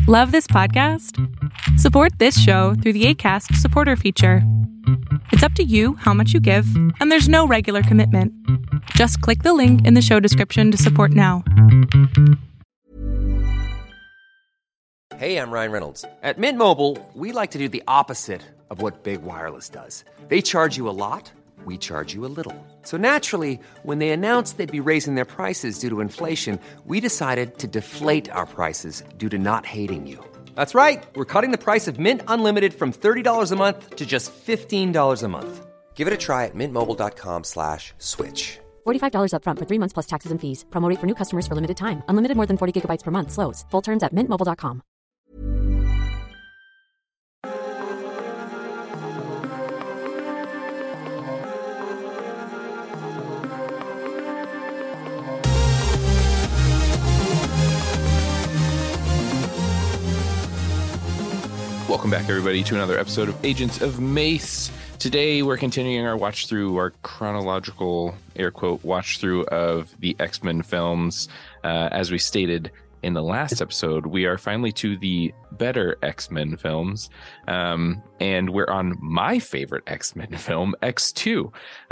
Love this podcast? Support this show through the Acast supporter feature. It's up to you how much you give, and there's no regular commitment. Just click the link in the show description to support now. Hey, I'm Ryan Reynolds. At Mint Mobile, we like to do the opposite of what Big Wireless does. They charge you a lot, we charge you a little. So naturally, when they announced they'd be raising their prices due to inflation, we decided to deflate our prices due to not hating you. That's right. We're cutting the price of Mint Unlimited from $30 a month to just $15 a month. Give it a try at mintmobile.com/switch. $45 up front for 3 months plus taxes and fees. Promo rate for new customers for limited time. Unlimited more than 40 gigabytes per month. Slows full terms at mintmobile.com. Welcome back, everybody, to another episode of Agents of Mace. Today, we're continuing our watch through, our chronological, air quote, watch through of the X-Men films. As we stated in the last episode, we are finally to the better X-Men films. And we're on my favorite X-Men film, X2.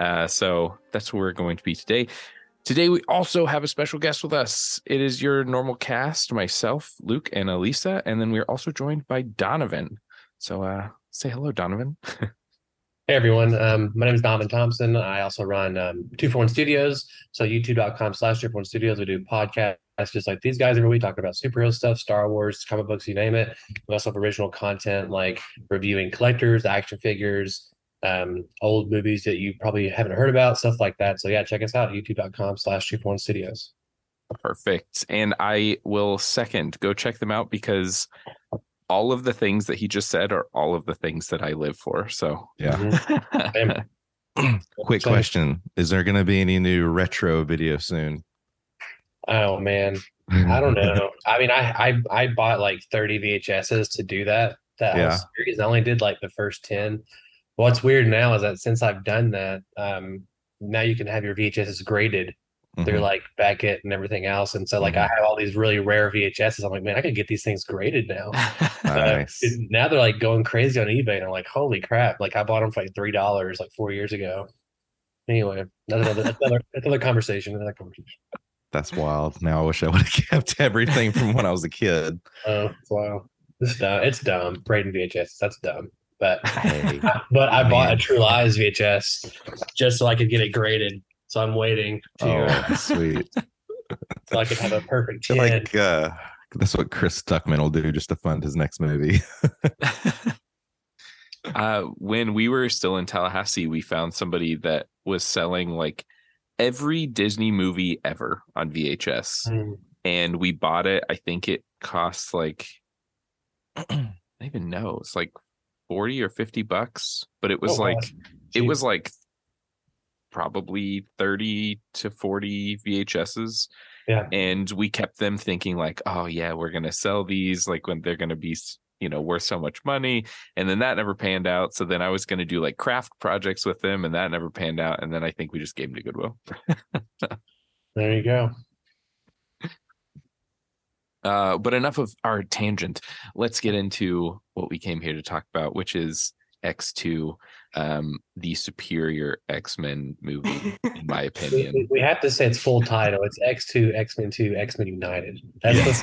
So that's where we're going to be today. Today, we also have a special guest with us. It is your normal cast, myself, Luke, and Elisa. And then we're also joined by Donovan. So say hello, Donovan. Hey, everyone. My name is Donovan Thompson. I also run 241 Studios. So youtube.com/241 Studios. We do podcasts just like these guys every week, talking about superhero stuff, Star Wars, comic books, you name it. We also have original content like reviewing collectors, action figures, old movies that you probably haven't heard about, stuff like that. So yeah, check us out, youtube.com/241 Studios. Perfect. And I will second, go check them out, because all of the things that he just said are all of the things that I live for. So yeah. Mm-hmm. Quick question. Is there going to be any new retro video soon? Oh man, I don't know. I mean, I bought like 30 VHSs to do that whole series. I only did like the first 10. What's weird now is that since I've done that, now you can have your VHSs graded through like Beckett and everything else. And so like I have all these really rare VHSs. I'm like, man, I could get these things graded now. Nice. Now they're like going crazy on eBay. And I'm like, holy crap. Like I bought them for like $3 like 4 years ago. Anyway, that's another conversation. That's wild. Now I wish I would have kept everything from when I was a kid. Oh, wow. It's dumb. Grading VHS. That's dumb. But Hey, but I bought a True Lies VHS just so I could get it graded. So I'm waiting to sweet. so I could have a perfect I feel 10. like that's what Chris Stuckman will do just to fund his next movie. When we were still in Tallahassee, we found somebody that was selling like every Disney movie ever on VHS. And we bought it. I think it costs like, I don't even know. It's like $40 or $50, but it was it was like probably 30 to 40 VHSs. Yeah. And we kept them thinking like, oh yeah, we're going to sell these like when they're going to be, worth so much money. And then that never panned out. So then I was going to do like craft projects with them, and that never panned out. And then I think we just gave them to Goodwill. There you go. But enough of our tangent. Let's get into what we came here to talk about, which is X2, the superior X-Men movie, in my opinion. We have to say its full title. It's X2, X-Men 2, X-Men United. That's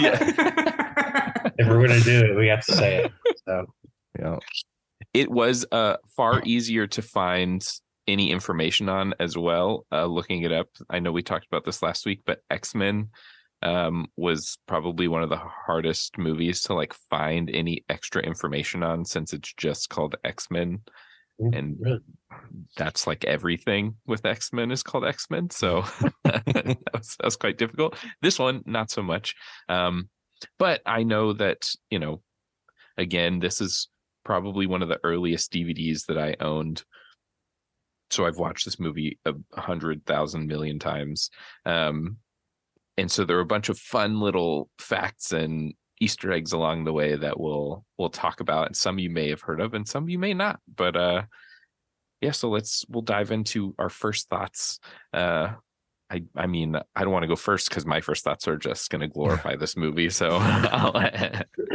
if we're going to do it, we have to say it. So Yeah. It was far easier to find any information on as well. Looking it up, I know we talked about this last week, but X-Men was probably one of the hardest movies to like find any extra information on, since it's just called X-Men, and that's like everything with X-Men is called X-Men. So that was quite difficult. This one, not so much. But I know that, again, this is probably one of the earliest DVDs that I owned. So I've watched this movie 100,000 million times. And so there were a bunch of fun little facts and Easter eggs along the way that we'll talk about. And some you may have heard of and some you may not. But so we'll dive into our first thoughts. I mean, I don't want to go first because my first thoughts are just going to glorify this movie. So I'll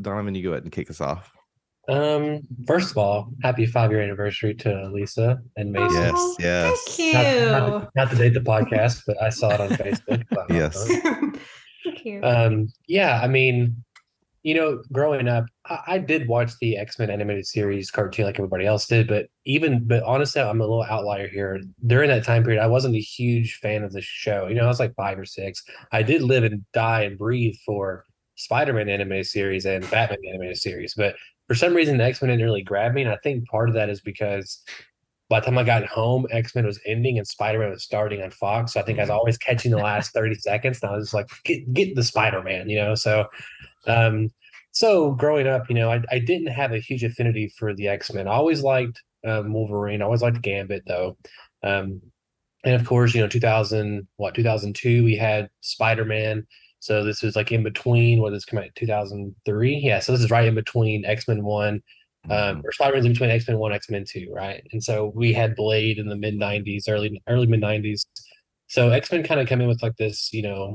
Donovan, you go ahead and kick us off. First of all, happy 5-year anniversary to Lisa and Mason. Yes, yes. Thank Not to date the podcast, but I saw it on Facebook. Yes. you. Thank you. Yeah, I mean, growing up, I did watch the X-Men animated series cartoon like everybody else did, but honestly, I'm a little outlier here. During that time period, I wasn't a huge fan of the show. I was like 5 or 6. I did live and die and breathe for Spider-Man animated series and Batman animated series, but for some reason, the X-Men didn't really grab me, and I think part of that is because by the time I got home, X-Men was ending and Spider-Man was starting on Fox. So I think I was always catching the last 30 seconds, and I was just like, get the Spider-Man, So growing up, I didn't have a huge affinity for the X-Men. I always liked Wolverine. I always liked Gambit, though. And of course, 2002, we had Spider-Man. So this was like in between, what this come out 2003? Yeah, so this is right in between X-Men 1, or Spider-Man's in between X-Men 1, X-Men 2, right? And so we had Blade in the mid-90s, early mid-90s. So X-Men kind of come in with like this,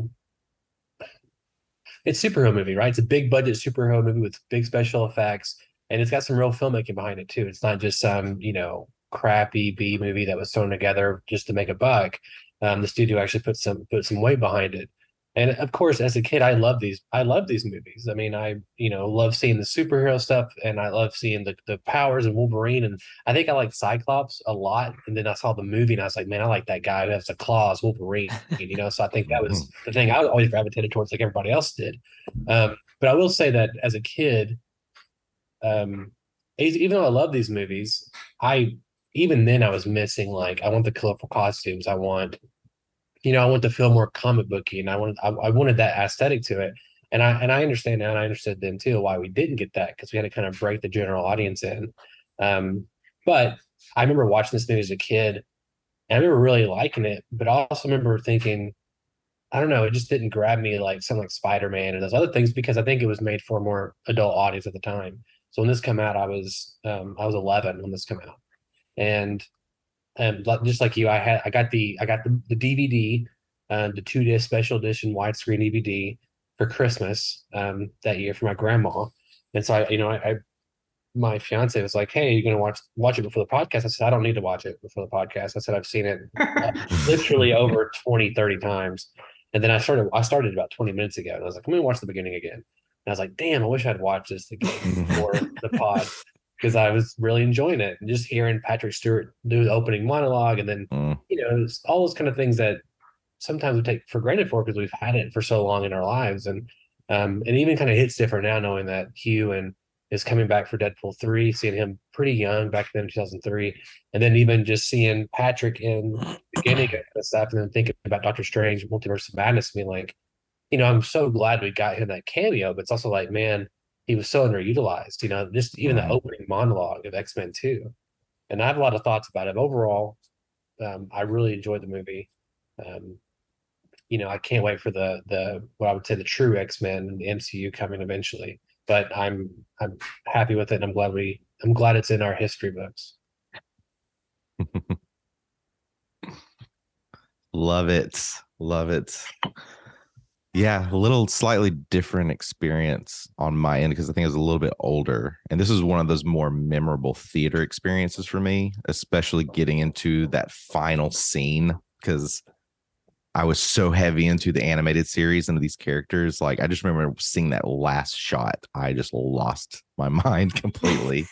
it's a superhero movie, right? It's a big budget superhero movie with big special effects, and it's got some real filmmaking behind it too. It's not just some, crappy B movie that was thrown together just to make a buck. The studio actually put some weight behind it. And of course, as a kid, I love these movies. I mean, I love seeing the superhero stuff, and I love seeing the powers of Wolverine. And I think I like Cyclops a lot. And then I saw the movie, and I was like, man, I like that guy who has the claws, Wolverine. So I think that was the thing I always gravitated towards, like everybody else did. But I will say that as a kid, even though I love these movies, even then I was missing, like, I want the colorful costumes. I want to feel more comic booky, and I wanted that aesthetic to it. And I understand now, and I understood then too, why we didn't get that, because we had to kind of break the general audience in. But I remember watching this movie as a kid, and I remember really liking it, but I also remember thinking, I don't know, it just didn't grab me like something like Spider-Man and those other things, because I think it was made for a more adult audience at the time. So when this came out, I was 11 when this came out, and just like you, I got the DVD, the 2-disc special edition widescreen DVD for Christmas that year for my grandma. And so my fiance was like, "Hey, you're gonna watch it before the podcast?" I said, "I don't need to watch it before the podcast." I said, "I've seen it literally over 20, 30 times." And then I started about 20 minutes ago, and I was like, "I'm gonna watch the beginning again." And I was like, "Damn, I wish I'd watched this again before the pod." Because I was really enjoying it, and just hearing Patrick Stewart do the opening monologue, and then all those kind of things that sometimes we take for granted because we've had it for so long in our lives, and it even kind of hits different now, knowing that Hugh is coming back for Deadpool 3, seeing him pretty young back then in 2003, and then even just seeing Patrick in the beginning of the stuff, and then thinking about Doctor Strange, Multiverse of Madness, being like, I'm so glad we got him that cameo, but it's also like, man, he was so underutilized, just even the opening monologue of X-Men 2. And I have a lot of thoughts about it. Overall, I really enjoyed the movie. I can't wait for the what I would say the true X-Men and the MCU coming eventually. But I'm happy with it, and I'm glad it's in our history books. Love it. Yeah, a little slightly different experience on my end, because I think I was a little bit older. And this is one of those more memorable theater experiences for me, especially getting into that final scene, because I was so heavy into the animated series and these characters. Like, I just remember seeing that last shot. I just lost my mind completely.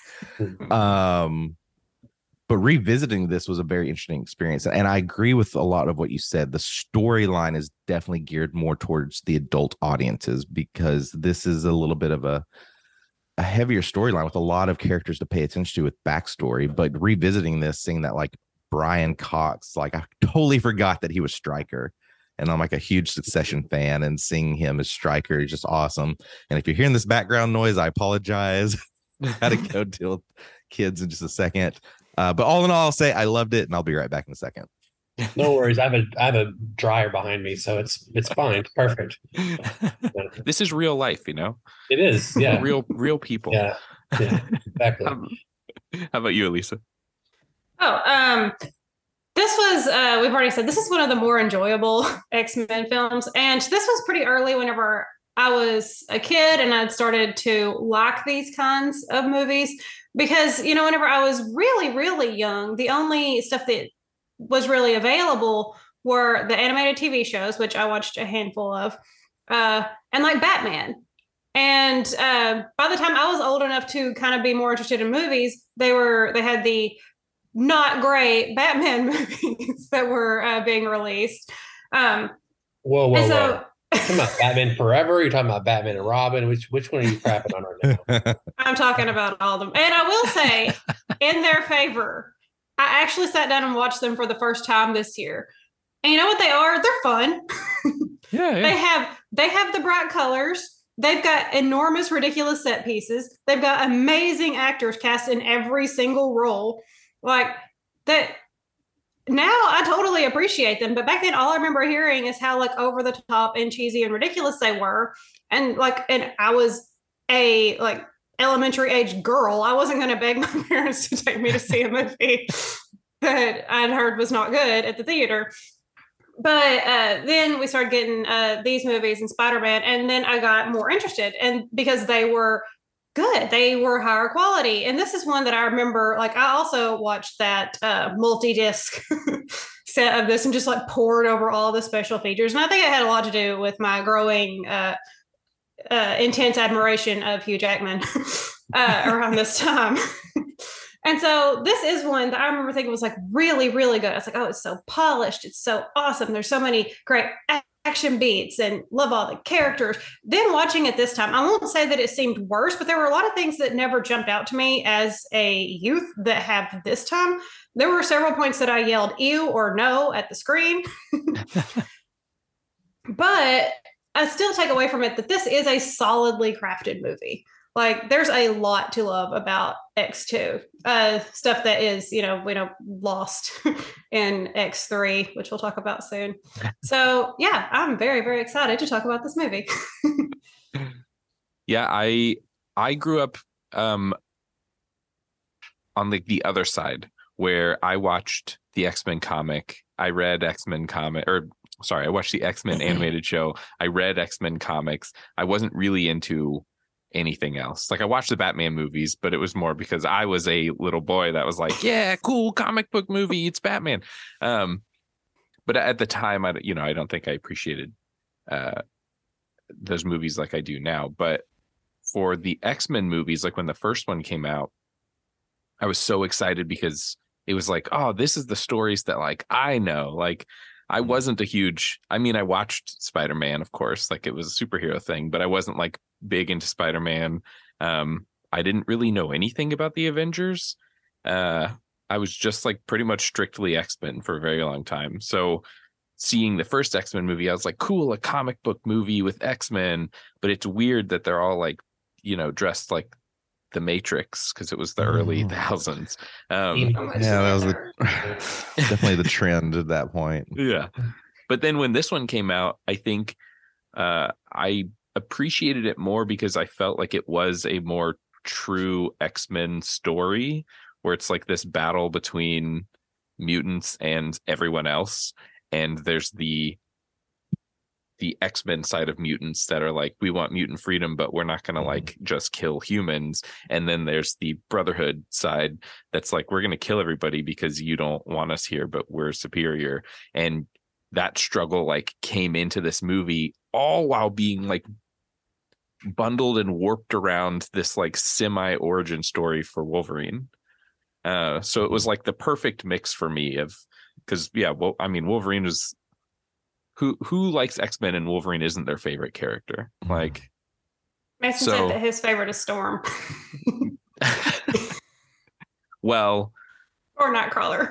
But revisiting this was a very interesting experience. And I agree with a lot of what you said. The storyline is definitely geared more towards the adult audiences, because this is a little bit of a heavier storyline with a lot of characters to pay attention to with backstory. But revisiting this, seeing that like Brian Cox, like I totally forgot that he was Stryker. And I'm like a huge Succession fan, and seeing him as Stryker is just awesome. And if you're hearing this background noise, I apologize. Had to go deal with kids in just a second. But all in all, I'll say I loved it, and I'll be right back in a second. No worries. I have a dryer behind me, so it's fine. It's perfect. This is real life, It is, yeah. Real people. Yeah, exactly. How about you, Elisa? This was we've already said this is one of the more enjoyable X-Men films, and this was pretty early whenever I was a kid and I'd started to like these kinds of movies because, whenever I was really, really young, the only stuff that was really available were the animated TV shows, which I watched a handful of, and like Batman. And by the time I was old enough to kind of be more interested in movies, they had the not great Batman movies that were being released. Whoa. So, you talking about Batman Forever? Or are you talking about Batman and Robin? Which one are you crapping on right now? I'm talking about all of them. And I will say, in their favor, I actually sat down and watched them for the first time this year. And you know what they are? They're fun. Yeah. They have the bright colors. They've got enormous, ridiculous set pieces. They've got amazing actors cast in every single role. Like that. Now I totally appreciate them, but back then all I remember hearing is how like over the top and cheesy and ridiculous they were. And I was a like elementary age girl. I wasn't going to beg my parents to take me to see a movie that I'd heard was not good at the theater. But then we started getting these movies and Spider-Man, and then I got more interested, and because they were good, they were higher quality. And this is one that I remember, like I also watched that multi-disc set of this and just like poured over all the special features. And I think it had a lot to do with my growing intense admiration of Hugh Jackman around this time. And so this is one that I remember thinking was like really, really good. I was like, oh, it's so polished. It's so awesome. There's so many great action beats and love all the characters. Then watching it this time, I won't say that it seemed worse, but there were a lot of things that never jumped out to me as a youth that have this time. There were several points that I yelled ew or no at the screen. But I still take away from it that this is a solidly crafted movie. Like there's a lot to love about X2, stuff that is, lost in X3, which we'll talk about soon. So yeah, I'm very, very excited to talk about this movie. Yeah, I grew up on the other side where I watched the X-Men comic. I read X-Men comic, I watched the X-Men animated show. I read X-Men comics. I wasn't really into anything else. Like I watched the Batman movies, but it was more because I was a little boy that was like, yeah, cool comic book movie, it's Batman. But at the time, I don't think I appreciated those movies like I do now. But for the X-Men movies, like when the first one came out, I was so excited because it was like, oh, this is the stories that like I know. Like I wasn't I watched Spider-Man, of course, like it was a superhero thing, but I wasn't like big into Spider-Man. I didn't really know anything about the Avengers. I was just like pretty much strictly X-Men for a very long time. So seeing the first X-Men movie, I was like, cool, a comic book movie with X-Men, but it's weird that they're all like, dressed like the Matrix because it was the early thousands. Yeah, that was definitely the trend at that point. Yeah. But then when this one came out, I think I appreciated it more because I felt like it was a more true X-Men story where it's like this battle between mutants and everyone else. And there's the X-Men side of mutants that are like, we want mutant freedom, but we're not going to like just kill humans. And then there's the Brotherhood side that's like, we're going to kill everybody because you don't want us here, but we're superior. And that struggle like came into this movie all while being like bundled and warped around this like semi origin story for Wolverine. So it was like the perfect mix for me of, because Wolverine was who likes X-Men and Wolverine isn't their favorite character. Like Mason said that his favorite is Storm. Well, or Nightcrawler.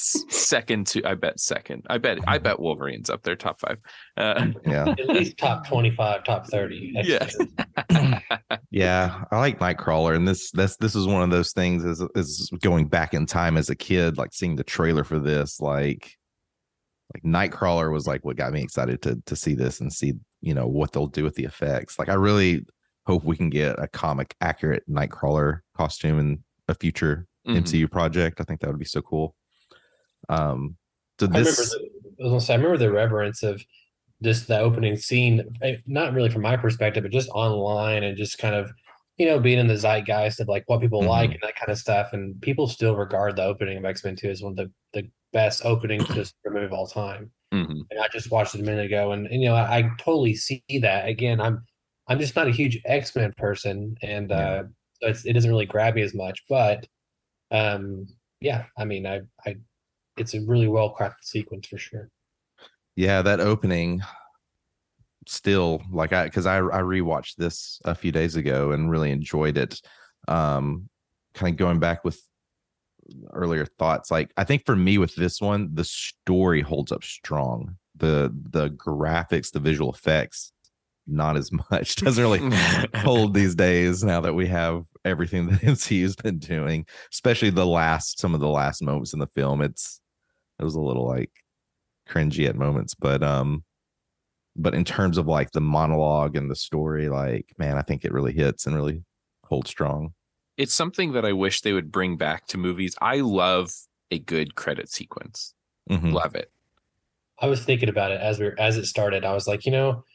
I bet Wolverine's up there top 5. Yeah, at least top 25, top 30. Yeah. Yeah, I like Nightcrawler, and this is one of those things is going back in time as a kid, like seeing the trailer for this, like Nightcrawler was like what got me excited to see this and see what they'll do with the effects. Like I really hope we can get a comic accurate Nightcrawler costume in a future MCU project. I think that would be so cool. I remember the reverence of just the opening scene, not really from my perspective, but just online and just kind of, being in the zeitgeist of like what people like and that kind of stuff. And people still regard the opening of X-Men 2 as one of the best openings to a super movie of all time. And I just watched it a minute ago, and I totally see that. Again, I'm just not a huge X-Men person, and so it doesn't really grab me as much. But yeah, I mean, I it's a really well crafted sequence for sure. Yeah, that opening still like because I rewatched this a few days ago and really enjoyed it. Kind of going back with earlier thoughts, like I think for me with this one, the story holds up strong. The graphics, the visual effects, not as much. Doesn't really hold these days now that we have everything that MCU's been doing, especially some of the last moments in the film. It was a little like cringy at moments, but in terms of like the monologue and the story, like, man, I think it really hits and really holds strong. It's something that I wish they would bring back to movies. I love a good credit sequence. Love it. I was thinking about it as it started. I was like,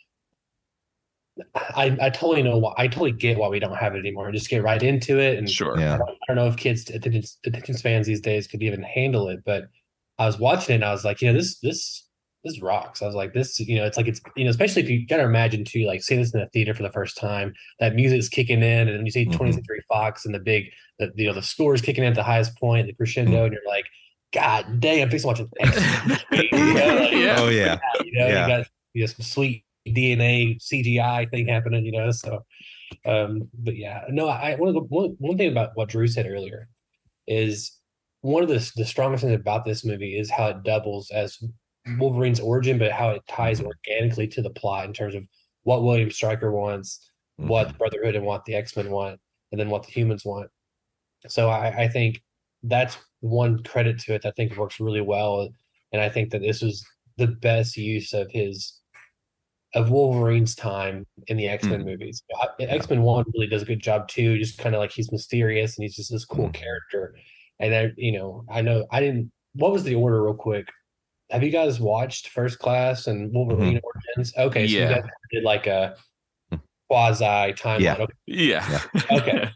I totally know why. I totally get why we don't have it anymore. Just get right into it. And sure, I don't know if kids, attention spans these days could even handle it. But I was watching it and I was like, this rocks. I was like, this, it's like especially if you gotta imagine too, like seeing this in the theater for the first time, that music's kicking in, and you see 20th Century Fox and the score is kicking in at the highest point, the crescendo, and you're like, God dang, I'm fixing to watch X. Oh yeah. You got some sweet DNA CGI thing happening, So, but yeah, no, one thing about what Drew said earlier is one of the strongest things about this movie is how it doubles as Wolverine's origin, but how it ties organically to the plot in terms of what William Stryker wants, what the Brotherhood and what the X-Men want, and then what the humans want. So I think that's one credit to it that I think works really well. And I think that this was the best use of Wolverine's time in the X-Men movies. X-Men 1 really does a good job too, just kind of like he's mysterious and he's just this cool character. And I know I didn't, what was the order real quick? Have you guys watched First Class and Wolverine Origins? Okay, so you guys did like a quasi timeline. Yeah. Okay.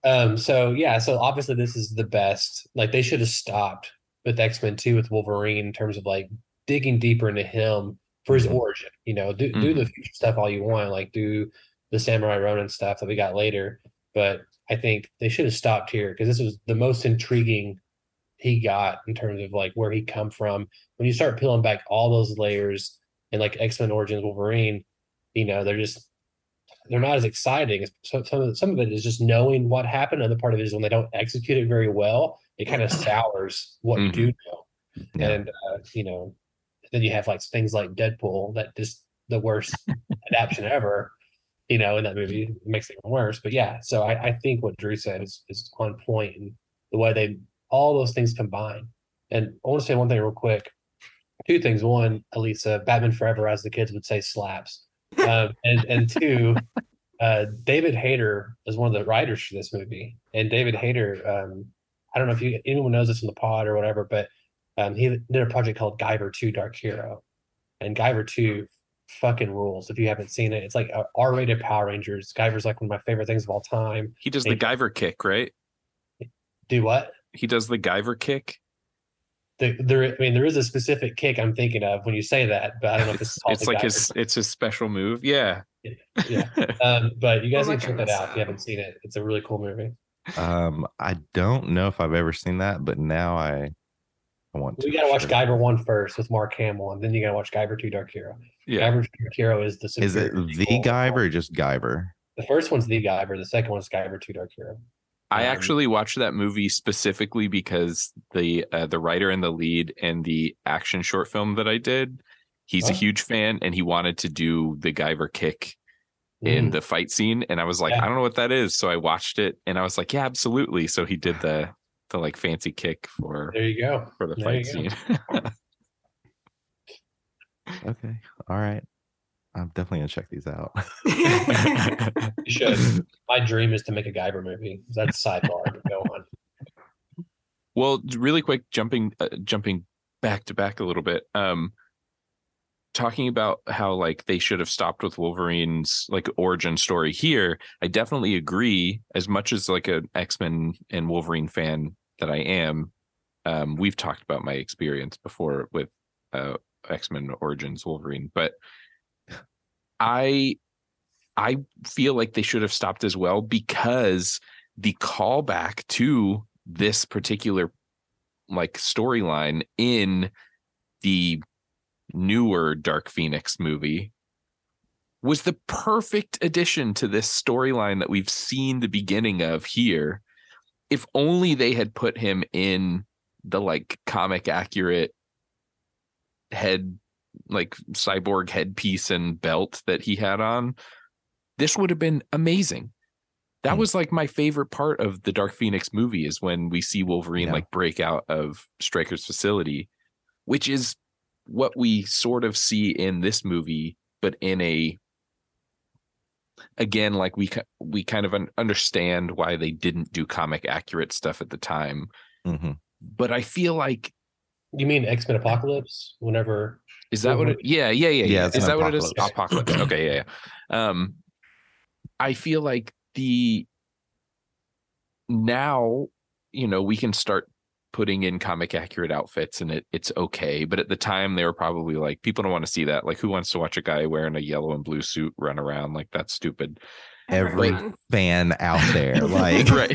So obviously this is the best. Like they should have stopped with X-Men 2 with Wolverine in terms of like digging deeper into him for his origin. Do the future stuff all you want, like do the Samurai Ronin stuff that we got later. But I think they should have stopped here because this was the most intriguing he got in terms of like where he come from. When you start peeling back all those layers and like X-Men Origins Wolverine, they're not as exciting. Some of it is just knowing what happened. Other part of it is when they don't execute it very well, it kind of sours what you do know. Yeah. And then you have like things like Deadpool that just the worst adaptation ever. In that movie, it makes it even worse. But yeah, so I think what Drew said is on point, and the way all those things combine. And I want to say one thing real quick. Two things. One, Elisa, Batman Forever, as the kids would say, slaps. And two, David Hayter is one of the writers for this movie. And David Hayter, I don't know if anyone knows this in the pod or whatever, but he did a project called Guyver 2 Dark Hero. And Guyver 2 fucking rules if you haven't seen it. It's like R-rated Power Rangers. Guyver's like one of my favorite things of all time. He does the Guyver kick, right? Do what? He does the Guyver kick. There is a specific kick I'm thinking of when you say that, but I don't know if it's like it's his special move. Yeah. But you guys can check that out if you haven't seen it. It's a really cool movie. I don't know if I've ever seen that, but now I want to. You got to watch Guyver 1 first with Mark Hamill, and then you got to watch Guyver 2 Dark Hero. Yeah. Guyver 2 Dark Hero is the. Is it the Guyver or just Guyver? The first one's the Guyver. The second one's Guyver 2 Dark Hero. I actually watched that movie specifically because the writer and the lead in the action short film that I did, he's a huge fan, and he wanted to do the Guyver kick in the fight scene, and I was like, I don't know what that is, so I watched it, and I was like, yeah, absolutely. So he did the like fancy kick for there you go for the fight scene. Okay, all right. I'm definitely gonna check these out. You should. My dream is to make a Guyver movie. That's sidebar. Go on. Well, really quick, jumping back to back a little bit. talking about how like they should have stopped with Wolverine's like origin story here, I definitely agree. As much as like an X-Men and Wolverine fan that I am, we've talked about my experience before with X-Men Origins Wolverine, but I feel like they should have stopped as well, because the callback to this particular like storyline in the newer Dark Phoenix movie was the perfect addition to this storyline that we've seen the beginning of here. If only they had put him in the like comic accurate head, like cyborg headpiece and belt that he had on, this would have been amazing. That was like my favorite part of the Dark Phoenix movie, is when we see Wolverine like break out of Stryker's facility, which is what we sort of see in this movie, but in a, again, like we kind of understand why they didn't do comic accurate stuff at the time. Mm-hmm. But I feel like, you mean X-Men Apocalypse? Whenever is that what it? Yeah. Is that what it is? Apocalypse. Okay, yeah. I feel like now, you know, we can start putting in comic accurate outfits and it's okay. But at the time they were probably like, people don't want to see that. Like, who wants to watch a guy wearing a yellow and blue suit run around? Like, that's stupid. Every fan out there, like, right.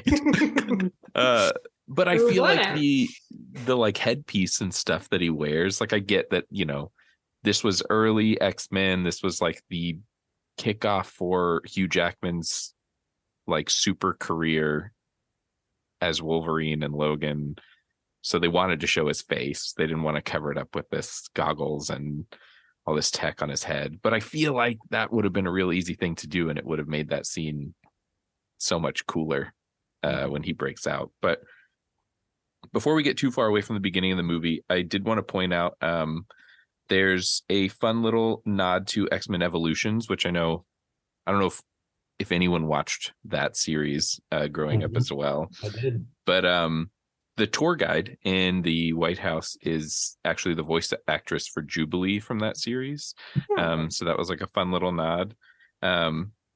But I feel like the like headpiece and stuff that he wears, like, I get that, you know, this was early X-Men. This was like the kickoff for Hugh Jackman's like super career as Wolverine and Logan. So they wanted to show his face. They didn't want to cover it up with this goggles and all this tech on his head. But I feel like that would have been a real easy thing to do, and it would have made that scene so much cooler when he breaks out. But before we get too far away from the beginning of the movie, I did want to point out there's a fun little nod to X-Men Evolutions, which I don't know if anyone watched that series growing up as well. I did. But the tour guide in the White House is actually the voice actress for Jubilee from that series. So that was like a fun little nod. I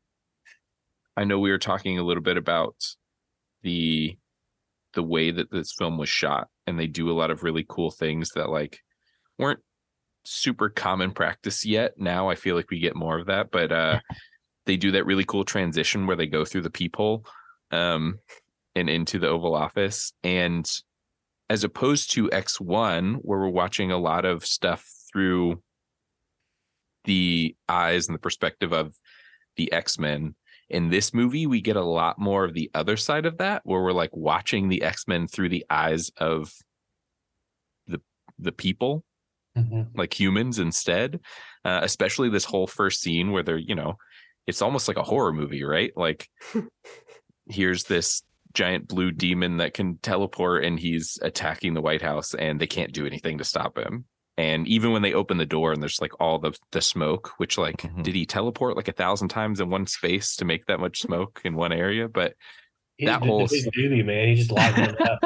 know we were talking a little bit about the way that this film was shot, and they do a lot of really cool things that like weren't super common practice yet. Now I feel like we get more of that, but they do that really cool transition where they go through the peephole and into the Oval Office. And as opposed to X1, where we're watching a lot of stuff through the eyes and the perspective of the X-Men, in this movie, we get a lot more of the other side of that, where we're like watching the X-Men through the eyes of the people, like humans instead, especially this whole first scene where they're, you know, it's almost like a horror movie, right? Like, here's this giant blue demon that can teleport and he's attacking the White House and they can't do anything to stop him. And even when they open the door and there's like all the smoke, which like, did he teleport like 1,000 times in one space to make that much smoke in one area? But that whole duty, man, he just locked him up.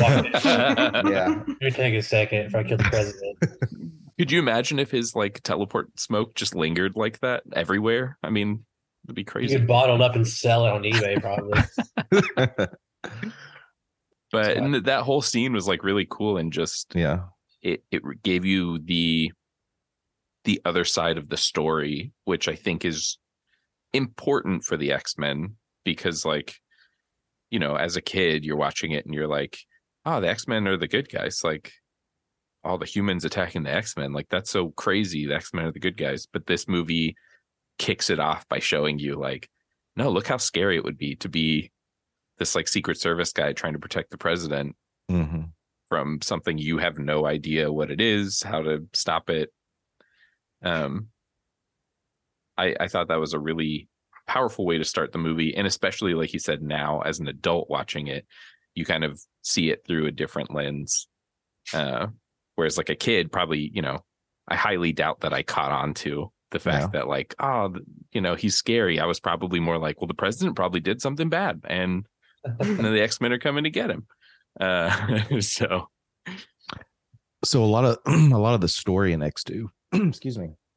Yeah, let me take a second if I kill the president. Could you imagine if his like teleport smoke just lingered like that everywhere? I mean, it'd be crazy. You could bottle it up and sell it on eBay, probably. But and that whole scene was like really cool, and just it gave you the other side of the story, which I think is important for the X-Men, because like, you know, as a kid, you're watching it and you're like, oh, the X-Men are the good guys. Like, all the humans attacking the X-Men, like, that's so crazy. The X-Men are the good guys. But this movie kicks it off by showing you like, no, look how scary it would be to be this like Secret Service guy trying to protect the president from something you have no idea what it is, how to stop it. I thought that was a really powerful way to start the movie. And especially, like you said, now as an adult watching it, you kind of see it through a different lens. Whereas like a kid, probably, you know, I highly doubt that I caught on to the fact that like, oh, you know, he's scary. I was probably more like, well, the president probably did something bad, and then the X-Men are coming to get him. So a lot of the story in X2, excuse me,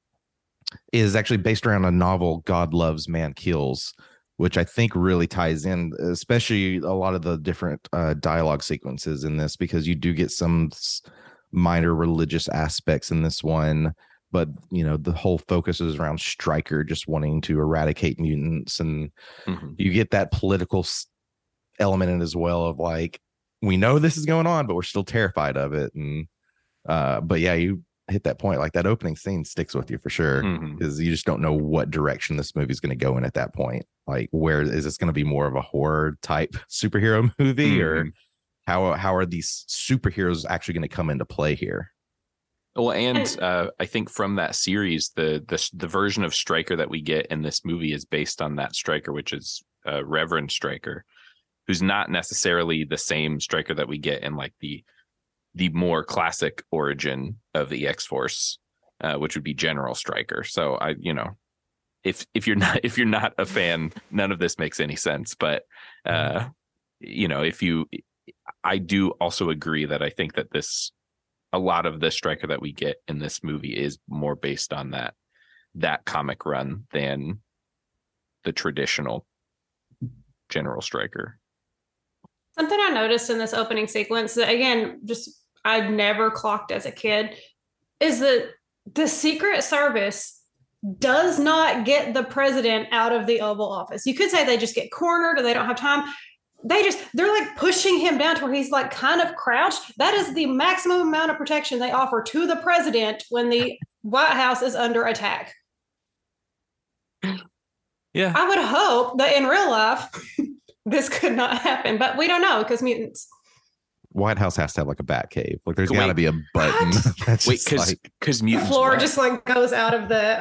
is actually based around a novel, God Loves, Man Kills, which I think really ties in, especially a lot of the different dialogue sequences in this, because you do get some minor religious aspects in this one. But, you know, the whole focus is around Stryker just wanting to eradicate mutants. And you get that political element in it as well of like, we know this is going on, but we're still terrified of it. And but yeah, you hit that point. Like that opening scene sticks with you for sure, because you just don't know what direction this movie is going to go in at that point. Like, where is this going to be more of a horror type superhero movie, or how are these superheroes actually going to come into play here? Well, and I think from that series, the version of Stryker that we get in this movie is based on that Stryker, which is Reverend Stryker, who's not necessarily the same Stryker that we get in like the more classic origin of the X-Force, which would be General Stryker. So if you're not a fan, none of this makes any sense. But I do also agree that I think that a lot of the Stryker that we get in this movie is more based on that comic run than the traditional General Stryker. Something I noticed in this opening sequence that, again, just I'd never clocked as a kid, is that the Secret Service does not get the president out of the Oval Office. You could say they just get cornered or they don't have time. They're like pushing him down to where he's like kind of crouched. That is the maximum amount of protection they offer to the president when the White House is under attack. Yeah. I would hope that in real life, this could not happen, but we don't know because mutants. White House has to have like a bat cave. Like there's got to be a button. That's because mutants. The floor just like goes out of the.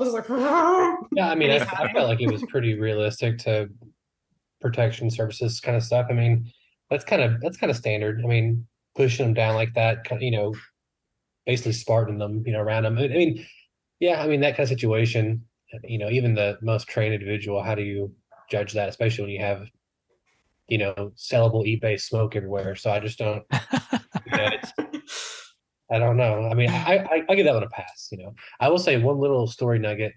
Yeah, I mean, I felt like it was pretty realistic to protection services kind of stuff. I mean, that's kind of standard. I mean, pushing them down like that, basically Spartan them, around them. I mean, yeah, I mean that kind of situation. Even the most trained individual, how do you judge that, especially when you have sellable eBay smoke everywhere? So I just don't. I don't know. I mean, I give that one a pass. I will say one little story nugget.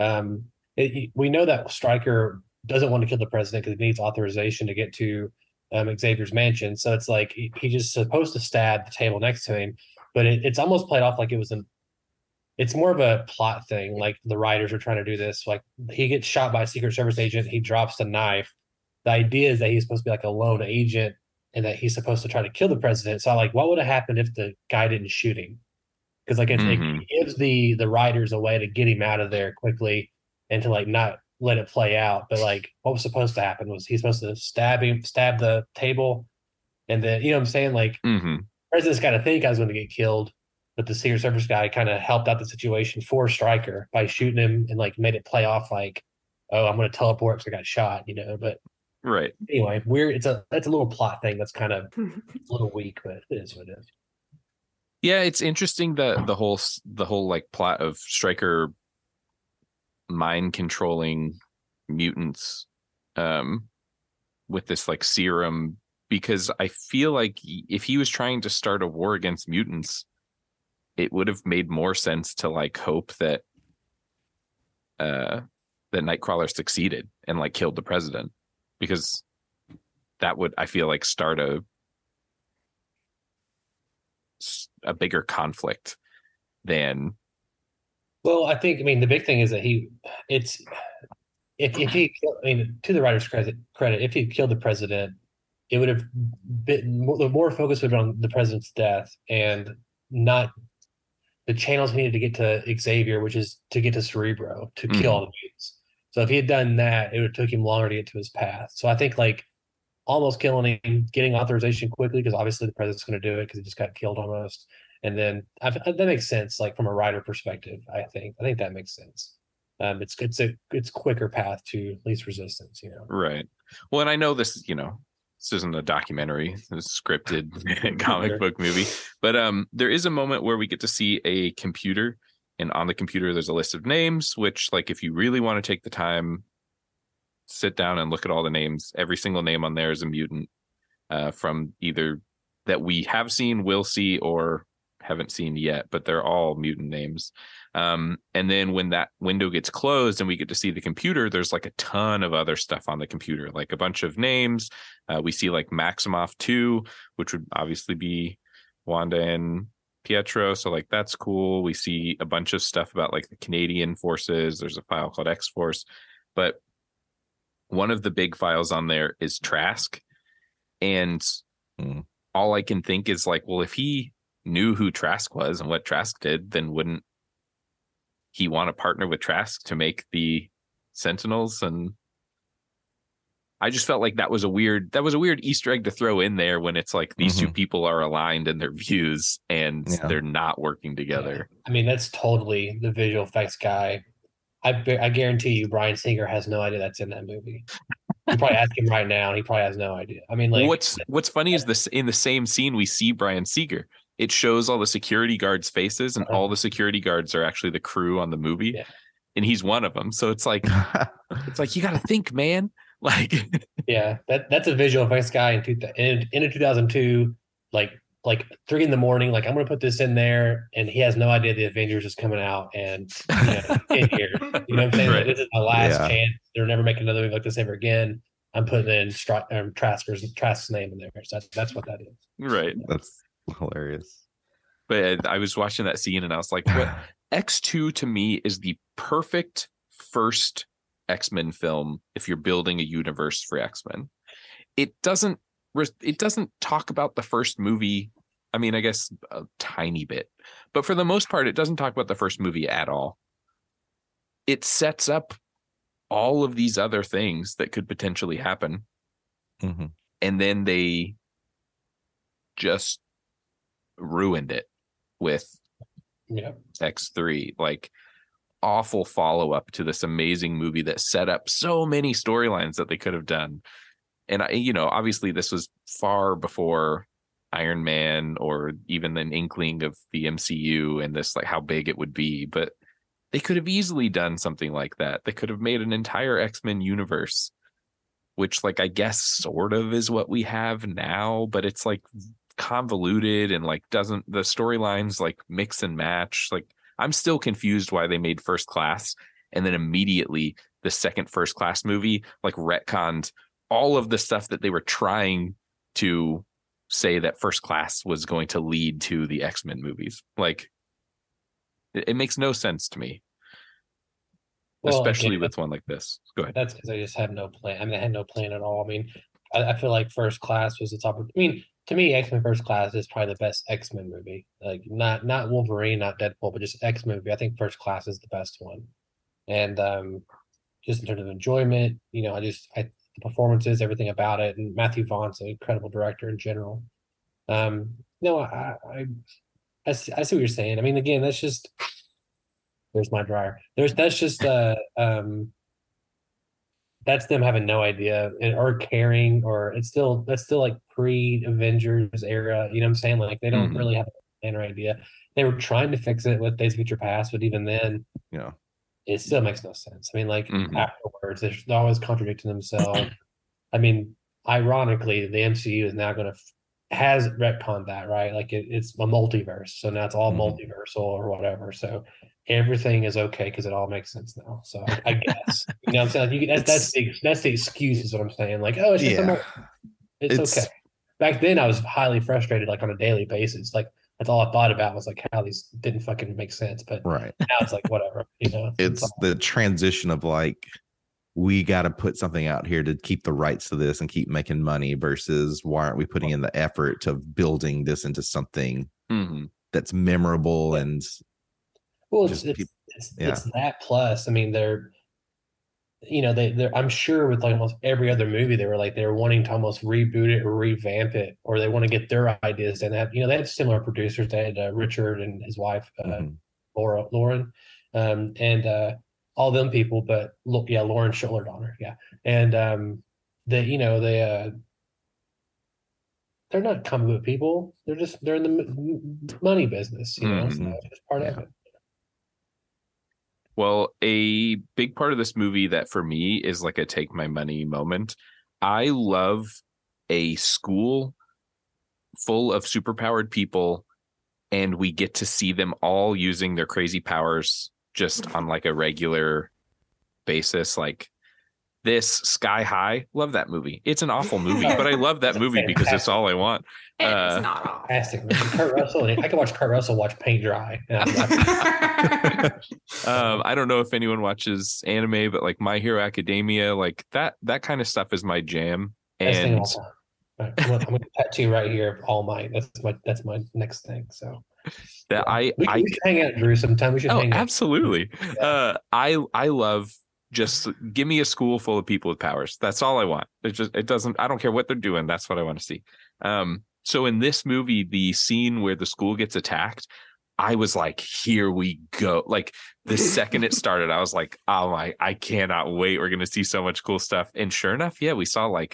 We know that Stryker doesn't want to kill the president because he needs authorization to get to Xavier's mansion. So it's like he's just supposed to stab the table next to him, but it's almost played off like it's more of a plot thing. Like the writers are trying to do this. Like he gets shot by a Secret Service agent. He drops the knife. The idea is that he's supposed to be like a lone agent and that he's supposed to try to kill the president. So what would have happened if the guy didn't shoot him? Because it gives the writers a way to get him out of there quickly and to not let it play out. But what was supposed to happen was he's supposed to stab the table, and then what I'm saying, president's got to think I was going to get killed, but the Secret Service guy kind of helped out the situation for Stryker by shooting him and made it play off oh, I'm going to teleport because I got shot, But right, anyway, it's a little plot thing that's kind of a little weak, but it is what it is. Yeah, it's interesting that the whole plot of Stryker mind controlling mutants with this serum, because I feel like if he was trying to start a war against mutants, it would have made more sense to hope that that Nightcrawler succeeded and killed the president, because that would, I feel start a bigger conflict than. Well, I think, the big thing is that to the writer's credit, if he killed the president, it would have been more focus would have been on the president's death and not the channels he needed to get to Xavier, which is to get to Cerebro to kill all the mutants. So if he had done that, it would have took him longer to get to his path. So I think almost killing him, getting authorization quickly, because obviously the president's going to do it because he just got killed almost. And then that makes sense, from a writer perspective. I think that makes sense. It's quicker path to least resistance, Right. Well, and I know this, this isn't a documentary, it's a scripted comic book movie, but there is a moment where we get to see a computer, and on the computer there's a list of names, which if you really want to take the time, sit down and look at all the names, every single name on there is a mutant from either that we have seen, will see, or haven't seen yet, but they're all mutant names. And then when that window gets closed and we get to see the computer, there's like a ton of other stuff on the computer, like a bunch of names. We see like Maximoff 2, which would obviously be Wanda and Pietro. So like, that's cool. We see a bunch of stuff about like the Canadian forces. There's a file called X-Force. But one of the big files on there is Trask. And all I can think is like, well, if he knew who Trask was and what Trask did, then wouldn't he want to partner with Trask to make the Sentinels? And I just felt like that was a weird Easter egg to throw in there when it's like these two people are aligned in their views and they're not working together. I mean, that's totally the visual effects guy. I guarantee you Bryan Singer has no idea that's in that movie. You probably ask him right now and he probably has no idea. I mean, like, what's funny is this: in the same scene we see Bryan Singer. It shows all the security guards' faces, and all the security guards are actually the crew on the movie, and he's one of them. So it's like you got to think, man. Like, yeah, that's a visual effects guy in 2002, like 3 a.m. Like, I'm gonna put this in there, and he has no idea the Avengers is coming out, and in here, you know what I'm saying? Right. Like, this is my last chance. They're never making another movie like this ever again. I'm putting in Trask's name in there. So that's what that is. Right. That's hilarious. But I was watching that scene and I was like, what? X2 to me is the perfect first X-Men film if you're building a universe for X-Men. It doesn't talk about the first movie. I mean, I guess a tiny bit, but for the most part, it doesn't talk about the first movie at all. It sets up all of these other things that could potentially happen. And then they just ruined it with X3. Like, awful follow-up to this amazing movie that set up so many storylines that they could have done. And obviously this was far before Iron Man or even an inkling of the MCU and this, like, how big it would be, but they could have easily done something like that. They could have made an entire X-Men universe, which, like, I guess sort of is what we have now, but it's like convoluted and like the storylines like mix and match. Like, I'm still confused why they made First Class and then immediately the second First Class movie like retconned all of the stuff that they were trying to say that First Class was going to lead to the X-Men movies. Like, it makes no sense to me, especially with one like this. Go ahead. That's because I just had no plan. I mean, I had no plan at all. I mean, I feel like First Class was the top. I mean, to me, X-Men First Class is probably the best X-Men movie. Like, not Wolverine, not Deadpool, but just X-Men movie. I think First Class is the best one. And just in terms of enjoyment, the performances, everything about it, and Matthew Vaughn's an incredible director in general. I see what you're saying. I mean, again, that's just, there's my dryer. That's just that's them having no idea or caring, or that's still like pre-Avengers era. You know what I'm saying? Like, they don't really have a plan or idea. They were trying to fix it with Days of Future Past, but even then, it still makes no sense. I mean, like, afterwards, they're always contradicting themselves. I mean, ironically, the MCU is now has retconned that, right? Like, it's a multiverse, so now it's all multiversal or whatever. So everything is okay because it all makes sense now. So I guess you know what I'm saying. Like, that's the excuse, is what I'm saying. Like, oh, it's just it's okay. Back then, I was highly frustrated, like, on a daily basis. Like, that's all I thought about was like how these didn't fucking make sense. But now it's like, whatever, It's the transition of like, we got to put something out here to keep the rights to this and keep making money versus why aren't we putting in the effort of building this into something that's memorable and it's that plus. I mean, they're I'm sure with like almost every other movie they were wanting to almost reboot it or revamp it, or they want to get their ideas. And they had similar producers. They had Richard and his wife Lauren, and all them people, but Lauren Schuller Donner, and they're not comic book people. They're in the money business, so it's just part of it. Well, a big part of this movie that for me is like a take my money moment. I love a school full of superpowered people and we get to see them all using their crazy powers just on like a regular basis. Like this Sky High, love that movie. It's an awful movie, but I love that movie because it's all I want. It's not awful. Fantastic movie. Kurt Russell. I can watch Kurt Russell watch paint dry. I don't know if anyone watches anime, but like My Hero Academia, like that kind of stuff is my jam. And I'm gonna tattoo right here All Might. That's my next thing. So that we should hang out, Drew. Sometime we should hang out. Absolutely. Yeah. I love, just give me a school full of people with powers. That's all I want. I don't care what they're doing. That's what I want to see. So in this movie, the scene where the school gets attacked, I was like, here we go. Like the second it started, I was like, oh my, I cannot wait. We're going to see so much cool stuff. And sure enough, yeah, we saw like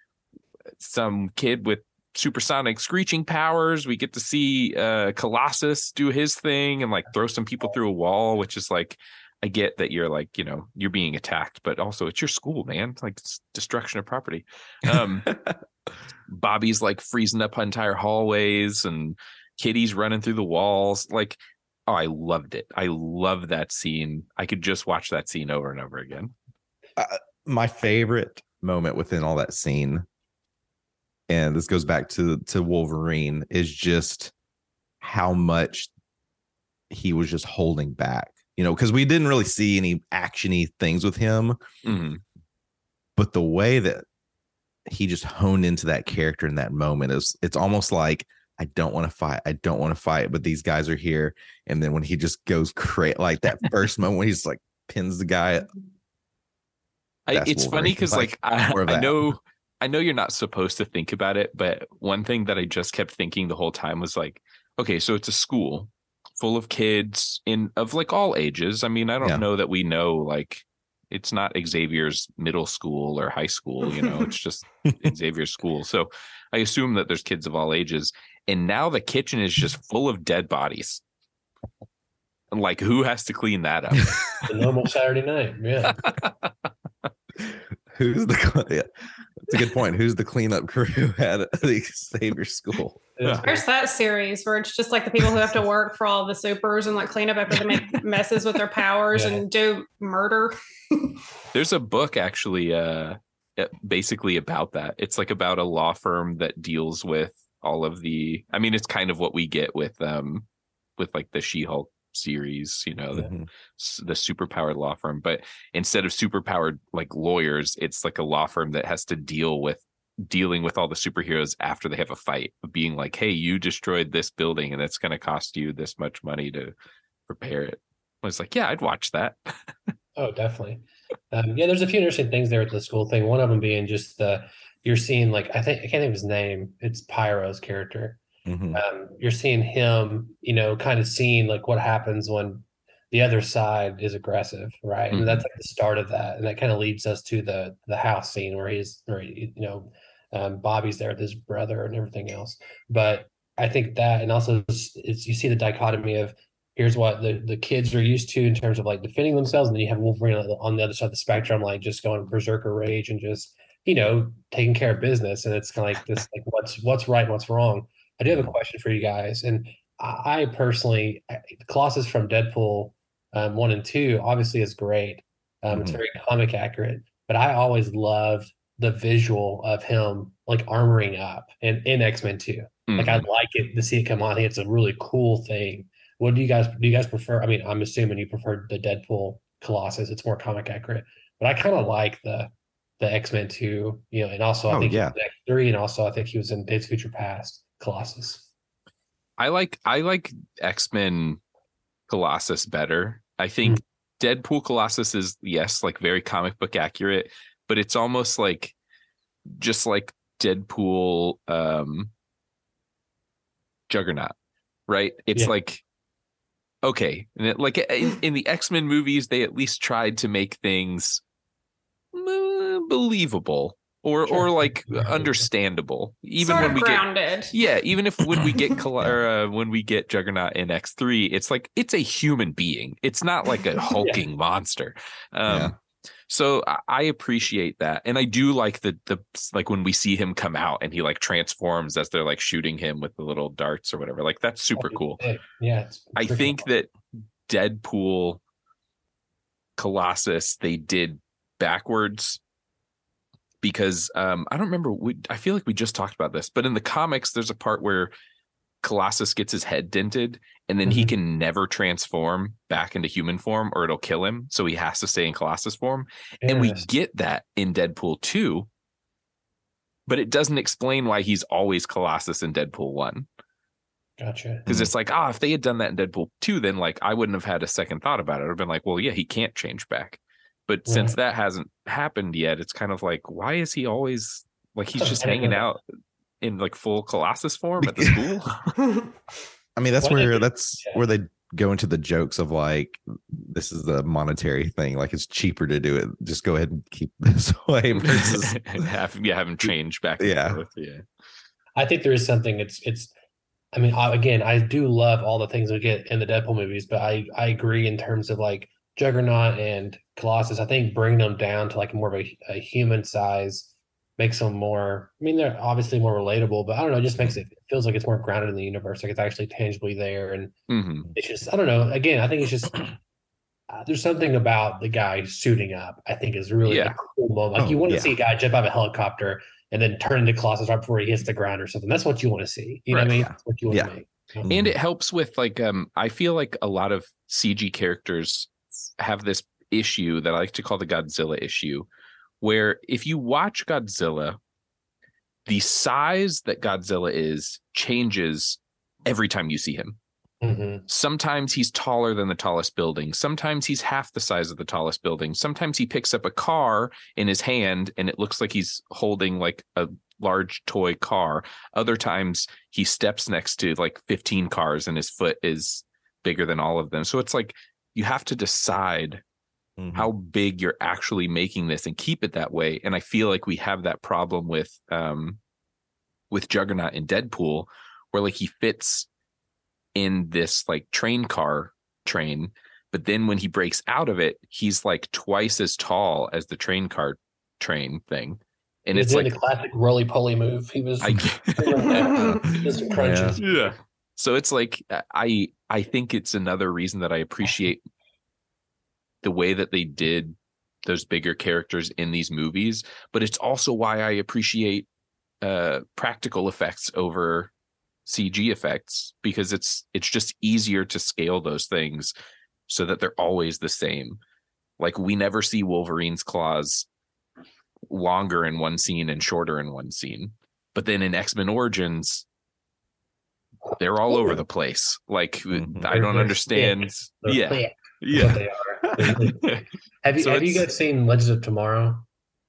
some kid with supersonic screeching powers. We get to see Colossus do his thing and like throw some people through a wall, which is like, I get that you're like, you're being attacked, but also it's your school, man. It's like it's destruction of property. Bobby's like freezing up entire hallways and Kitty's running through the walls. Like, oh, I loved it. I love that scene. I could just watch that scene over and over again. My favorite moment within all that scene, and this goes back to Wolverine, is just how much he was just holding back. Because we didn't really see any actiony things with him, but the way that he just honed into that character in that moment it's almost like, I don't want to fight, but these guys are here. And then when he just goes crazy, like that first moment when he's like pins the guy. It's Wolverine. Funny because like I know you're not supposed to think about it, but one thing that I just kept thinking the whole time was like, okay, so it's a school full of kids of like all ages. I mean, I don't know that we know, like, it's not Xavier's middle school or high school, it's just Xavier's school. So I assume that there's kids of all ages. And now the kitchen is just full of dead bodies. And like, who has to clean that up? The normal Saturday night. Yeah. That's a good point. Who's the cleanup crew at the Xavier school? There's that series where it's just like the people who have to work for all the supers and like clean up after they make messes with their powers and do murder. There's a book actually basically about that. It's like about a law firm that deals with all of it's kind of what we get with like the She-Hulk series, the superpowered law firm, but instead of superpowered like lawyers, it's like a law firm that has to dealing with all the superheroes after they have a fight, being like, hey, you destroyed this building and it's going to cost you this much money to repair it. I was like, yeah, I'd watch that. Oh, definitely. There's a few interesting things there with the school thing. One of them being just you're seeing, like, I can't think of his name. It's Pyro's character. You're seeing him, kind of seeing like what happens when the other side is aggressive, right? And that's like the start of that, and that kind of leads us to the house scene where Bobby's there with his brother and everything else. But I think that, and also it's you see the dichotomy of here's what the kids are used to in terms of like defending themselves, and then you have Wolverine on the other side of the spectrum, like just going berserker rage and just taking care of business. And it's kind of like this, like what's right and what's wrong. I do have a question for you guys, and I personally, Colossus from Deadpool 1 and 2 obviously is great. It's very comic accurate, but I always loved the visual of him like armoring up in X-Men 2. Like I like it to see it come on. I think it's a really cool thing. What do you guys prefer? I mean, I'm assuming you prefer the Deadpool Colossus. It's more comic accurate, but I kind of like the X-Men 2, and also I think he was in X3, and also I think he was in Days of Future Past Colossus. I like X-Men Colossus better. I think Deadpool Colossus is, yes, like very comic book accurate, but it's almost like just like Deadpool Juggernaut, right? It's like, okay, and like in the X-Men movies, they at least tried to make things believable or like understandable, even sort when of we grounded. Even if when we get when we get Juggernaut in X3, it's like it's a human being. It's not like a hulking monster. So I appreciate that. And I do like the like when we see him come out and he like transforms as they're like shooting him with the little darts or whatever. Like that's super cool. Yeah. I think that Deadpool, Colossus, they did backwards because I don't remember. I feel like we just talked about this, but in the comics, there's a part where Colossus gets his head dented and then he can never transform back into human form or it'll kill him. So he has to stay in Colossus form. Yes. And we get that in Deadpool 2, but it doesn't explain why he's always Colossus in Deadpool 1. Gotcha. Because it's like, if they had done that in Deadpool 2, then like I wouldn't have had a second thought about it. I'd have been like, well, yeah, he can't change back. But since that hasn't happened yet, it's kind of like, why is he always like he's just hanging out in like full Colossus form at the school? I mean, that's where they go into the jokes of like, this is the monetary thing. Like it's cheaper to do it. Just go ahead and keep this way versus have him change back. And forth. Yeah. I think there is something. I mean, again, I do love all the things we get in the Deadpool movies, but I agree in terms of like Juggernaut and Colossus. I think bringing them down to like more of a human size makes them more, I mean, they're obviously more relatable, but I don't know, it just makes it feels like it's more grounded in the universe, like it's actually tangibly there. And it's just, I don't know, again, I think it's just, there's something about the guy suiting up, I think is really a cool moment. Like you want to see a guy jump out of a helicopter and then turn into Colossus right before he hits the ground or something. That's what you want to see. You know what I mean? That's what you want to make. And it helps with like, I feel like a lot of CG characters have this issue that I like to call the Godzilla issue, where if you watch Godzilla, the size that Godzilla is changes every time you see him. Sometimes he's taller than the tallest building. Sometimes he's half the size of the tallest building. Sometimes he picks up a car in his hand and it looks like he's holding like a large toy car. Other times he steps next to like 15 cars and his foot is bigger than all of them. So it's like you have to decide how big you're actually making this and keep it that way. And I feel like we have that problem with Juggernaut in Deadpool, where like he fits in this like train, but then when he breaks out of it, he's like twice as tall as the train thing. And it's like the classic roly-poly move. He was just crunches. Yeah. So it's like I think it's another reason that I appreciate the way that they did those bigger characters in these movies, but it's also why I appreciate practical effects over CG effects, because it's just easier to scale those things so that they're always the same. Like we never see Wolverine's claws longer in one scene and shorter in one scene, but then in X-Men Origins they're all over the place. Like I don't understand. Yeah. They are. Have you guys seen Legends of Tomorrow?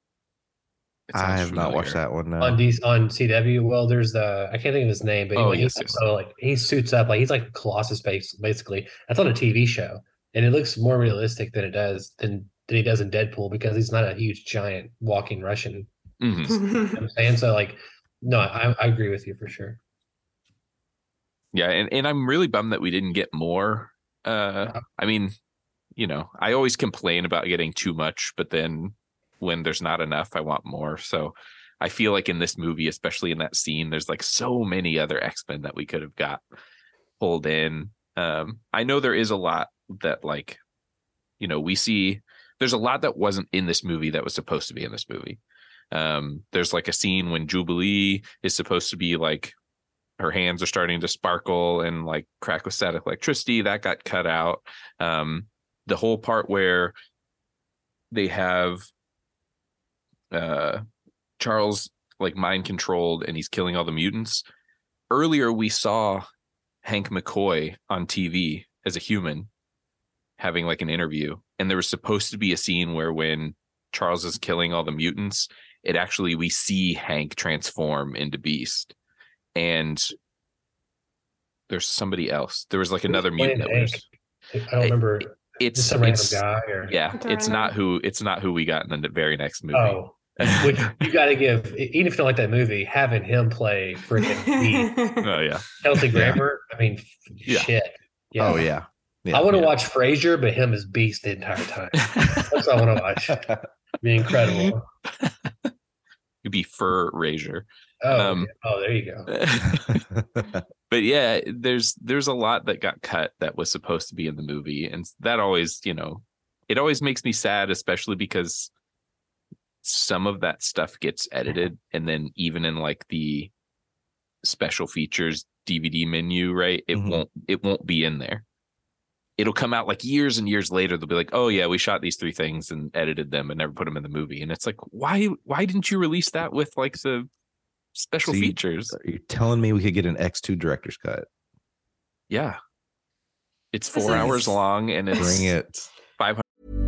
I have not watched that one. No. On CW. Well, there's I can't think of his name, but anyway, he suits up like he's like Colossus basically. That's on a TV show, and it looks more realistic than he does in Deadpool because he's not a huge giant walking Russian. You know what I'm saying? So like, no, I agree with you for sure. Yeah, and I'm really bummed that we didn't get more. I mean, you know, I always complain about getting too much, but then when there's not enough, I want more. So I feel like in this movie, especially in that scene, there's like so many other X-Men that we could have got pulled in. I know there is a lot that like, you know, we see there's a lot that wasn't in this movie that was supposed to be in this movie. There's like a scene when Jubilee is supposed to be like, her hands are starting to sparkle and like crack with static electricity. That got cut out. The whole part where they have Charles like mind controlled and he's killing all the mutants. Earlier, we saw Hank McCoy on TV as a human having like an interview. And there was supposed to be a scene where when Charles is killing all the mutants, we see Hank transform into Beast. And there's somebody else. There was like another mutant. I don't remember. It's some random guy. Or... Yeah, it's not who we got in the very next movie. Oh, which you got to give. Even if you don't like that movie, having him play freaking oh yeah, Kelsey Grammer. I mean, shit. Yeah. Oh yeah. I want to watch Frasier, but him as Beast the entire time. That's what I want to watch. It'd be incredible. It'd be Fur Frasier. Oh, there you go. But yeah, there's a lot that got cut that was supposed to be in the movie, and that always, it always makes me sad, especially because some of that stuff gets edited, and then even in like the special features DVD menu, right? It won't be in there. It'll come out like years and years later. They'll be like, "Oh yeah, we shot these 3 things and edited them and never put them in the movie." And it's like, why didn't you release that with like the special features? You're telling me we could get an X2 director's cut? Yeah, it's 4 hours long, and it's bring it. 500.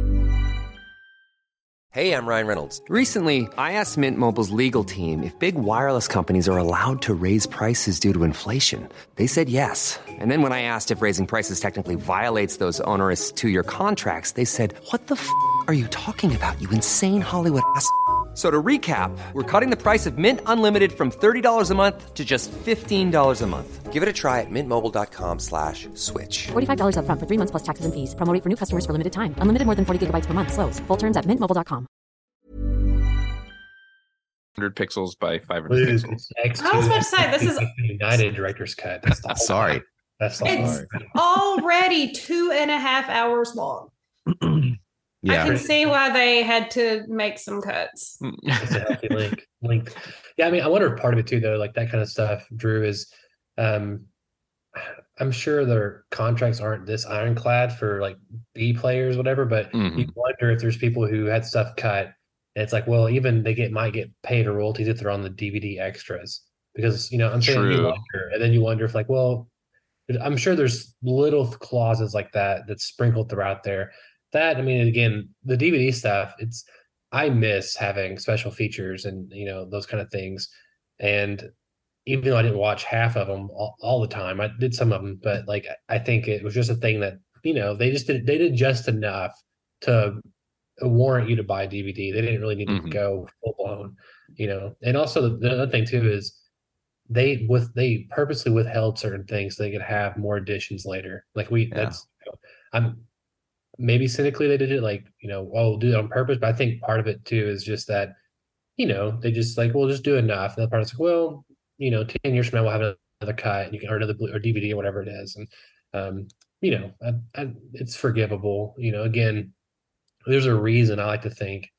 Hey, I'm Ryan Reynolds. Recently, I asked Mint Mobile's legal team if big wireless companies are allowed to raise prices due to inflation. They said yes. And then when I asked if raising prices technically violates those onerous 2-year contracts, they said, "What the f*** are you talking about, you insane Hollywood ass?" So to recap, we're cutting the price of Mint Unlimited from $30 a month to just $15 a month. Give it a try at mintmobile.com/switch. $45 up front for 3 months plus taxes and fees. Promo rate for new customers for limited time. Unlimited more than 40 gigabytes per month. Slows full terms at mintmobile.com. 100 pixels by 500 pixels. I was about to say, this is the United director's cut. That's the Sorry. That's the it's already 2.5 hours long. Yeah. I can see why they had to make some cuts. It's a healthy link. Yeah, I mean, I wonder if part of it too, though, like that kind of stuff, Drew, is I'm sure their contracts aren't this ironclad for like B players, whatever, but you wonder if there's people who had stuff cut. And it's like, well, even they might get paid a royalties if they're on the DVD extras, because I'm saying you wonder, and then you wonder if like, well, I'm sure there's little clauses like that that's sprinkled throughout there. That, I mean, again, the DVD stuff, I miss having special features and those kind of things. And even though I didn't watch half of them all the time, I did some of them, but like I think it was just a thing that they did just enough to warrant you to buy a DVD. They didn't really need to go full blown, And also the other thing too is they purposely withheld certain things so they could have more editions later. Like I'm maybe cynically they did it like, do it on purpose. But I think part of it too is just that, they just like, we'll just do enough. And the part is like, well, 10 years from now we'll have another cut and you can, or another or DVD or whatever it is. And, it's forgivable. Again, there's a reason I like to think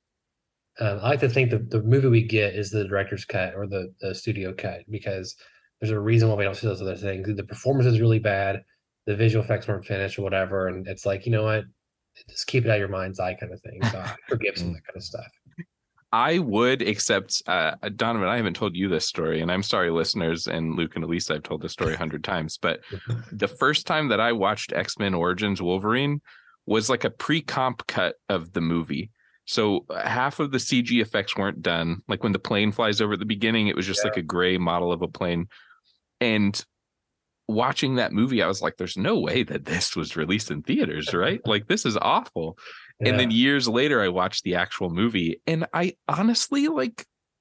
that the movie we get is the director's cut or the studio cut, because there's a reason why we don't see those other things. The performance is really bad. The visual effects weren't finished or whatever. And it's like, you know what? Just keep it out of your mind's eye kind of thing. So I forgive some of that kind of stuff. I would, except Donovan, I haven't told you this story, and I'm sorry, listeners, and Luke and Elisa, I've told this story 100 times, but the first time that I watched X-Men Origins Wolverine was like a pre-comp cut of the movie. So half of the CG effects weren't done. Like when the plane flies over at the beginning, it was just like a gray model of a plane. And watching that movie, I was like, there's no way that this was released in theaters, right? Like, this is awful. Yeah. And then years later, I watched the actual movie, and I honestly I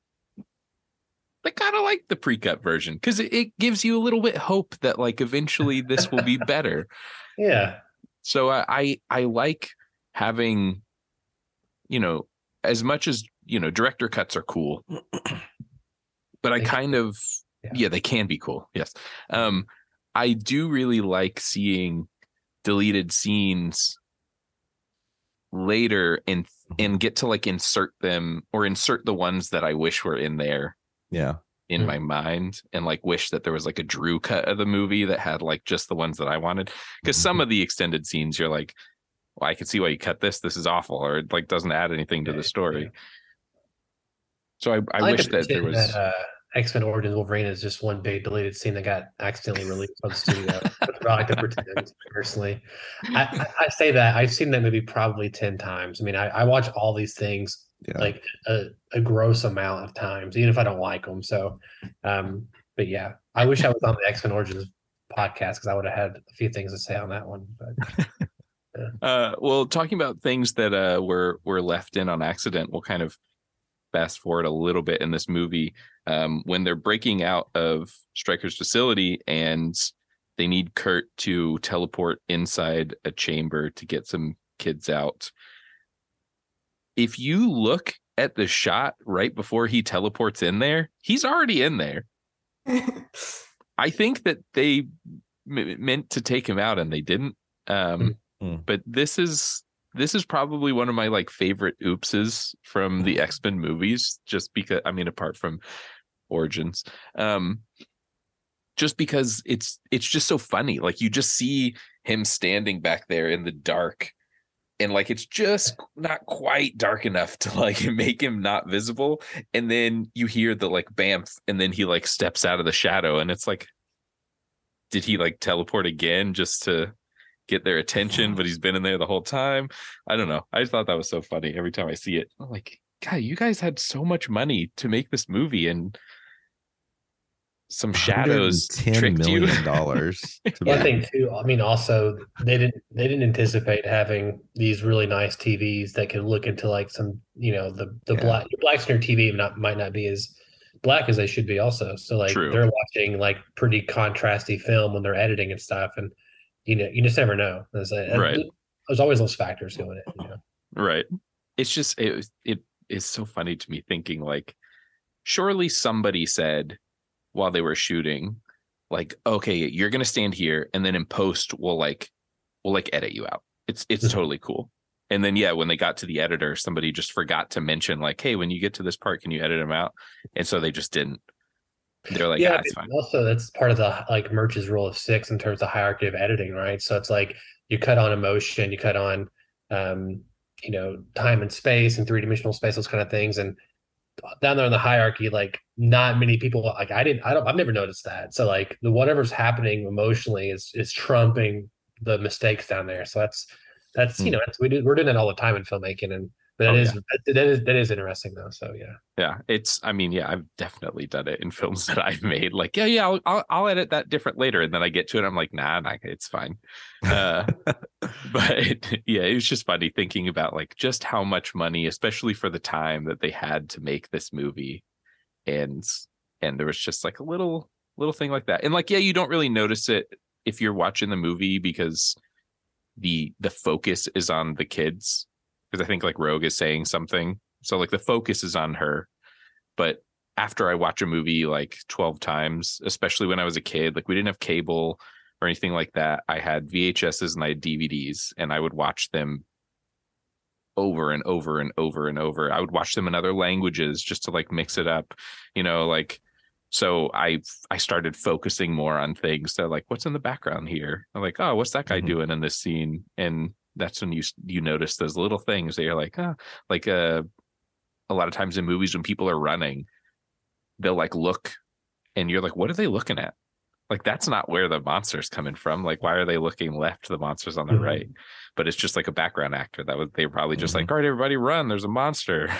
kind of like the pre-cut version because it gives you a little bit hope that like eventually this will be better. Yeah. So I like having, as much as, director cuts are cool, but I kind of, they can be cool. Yes. I do really like seeing deleted scenes later and get to like insert them or insert the ones that I wish were in there. Yeah. In my mind, and like wish that there was like a Drew cut of the movie that had like just the ones that I wanted. Because some of the extended scenes, you're like, well, I can see why you cut this. This is awful, or it like doesn't add anything to the story. Yeah. So I wish that there was X-Men Origins Wolverine is just one big deleted scene that got accidentally released on the studio. I like to pretend personally. I say that I've seen that movie probably 10 times. I mean, I watch all these things like a gross amount of times, even if I don't like them. So, but yeah, I wish I was on the X-Men Origins podcast because I would have had a few things to say on that one. But well, talking about things that were left in on accident, we'll kind of fast forward a little bit in this movie when they're breaking out of Stryker's facility and They need Kurt to teleport inside a chamber to get some kids out. If you look at the shot right before he teleports in there, he's already in there. I think that they meant to take him out and they didn't. But this is probably one of my like favorite oopses from the X-Men movies, just because, I mean, apart from Origins, just because it's just so funny. Like, you just see him standing back there in the dark, and like it's just not quite dark enough to like make him not visible. And then you hear the like bamf, and then he like steps out of the shadow, and it's like, did he like teleport again just to get their attention? But he's been in there the whole time. I don't know. I just thought that was so funny every time I see it. I'm like, God, you guys had so much money to make this movie, and some shadows tricked you. $10 million. I think too. I mean, also they didn't anticipate having these really nice TVs that could look into like some, you know, the blacks on your TV might not be as black as they should be also. So like they're watching like pretty contrasty film when they're editing and stuff, and you know, you just never know. There's always those factors going in. You know? Right. It's just it is so funny to me thinking like, surely somebody said while they were shooting, like, okay, you're gonna stand here, and then in post we'll edit you out. It's totally cool. And then when they got to the editor, somebody just forgot to mention like, hey, when you get to this part, can you edit them out? And so they just didn't. They're like, it's fine. Also, that's part of the like Murch's rule of 6 in terms of hierarchy of editing, right? So it's like you cut on emotion, you cut on you know, time and space and 3-dimensional space, those kind of things. And down there in the hierarchy, like not many people, like I've never noticed that. So like the whatever's happening emotionally is trumping the mistakes down there. So that's you know, we're doing it all the time in filmmaking, but that is interesting though. So I've definitely done it in films that I've made. Like I'll edit that different later, and then I get to it, I'm like, nah, it's fine. But it was just funny thinking about like just how much money, especially for the time, that they had to make this movie, and there was just like a little thing like that, and like you don't really notice it if you're watching the movie because the focus is on the kids. Because I think like Rogue is saying something. So like the focus is on her. But after I watch a movie like 12 times, especially when I was a kid, like we didn't have cable or anything like that. I had VHSs and I had DVDs, and I would watch them over and over and over and over. I would watch them in other languages just to like mix it up, you know, like. So I started focusing more on things that like, what's in the background here? I'm like, oh, what's that guy doing in this scene? And that's when you notice those little things that you're like, a lot of times in movies when people are running, they'll like look, and you're like, what are they looking at? Like, that's not where the monster's coming from. Like, why are they looking left? The monster's on the right. But it's just like a background actor. They were probably just like, all right, everybody run. There's a monster.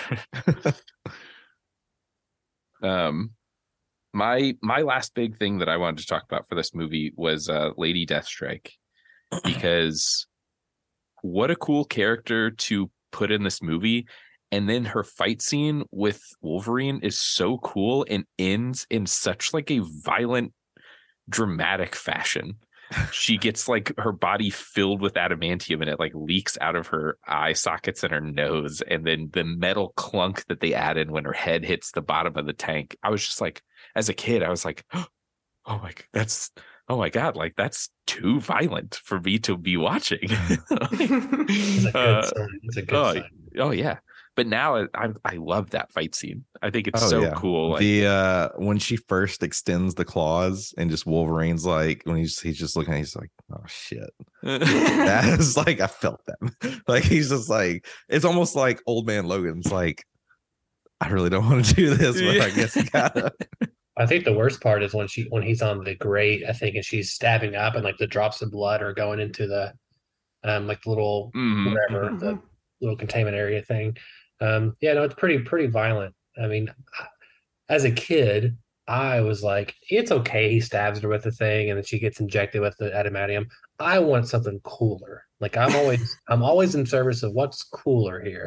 My last big thing that I wanted to talk about for this movie was Lady Deathstrike, because what a cool character to put in this movie. And then her fight scene with Wolverine is so cool and ends in such like a violent, dramatic fashion. She gets like her body filled with adamantium, and it like leaks out of her eye sockets and her nose. And then the metal clunk that they added when her head hits the bottom of the tank. I was just like, as a kid, I was like, oh my God, like that's too violent for me to be watching. It's a good sign. Oh yeah. But now I love that fight scene. I think it's cool. Like, the when she first extends the claws and just Wolverine's like, when he's just looking at it, he's like, oh shit. That is like, I felt that. Like he's just like, it's almost like Old Man Logan's like, I really don't want to do this, but I guess you gotta. I think the worst part is when he's on the grate, I think, and she's stabbing up, and like the drops of blood are going into the like the little whatever, the little containment area thing. It's pretty violent. I mean, as a kid, I was like, it's okay, he stabs her with the thing and then she gets injected with the adamantium. I want something cooler. Like I'm always in service of what's cooler here.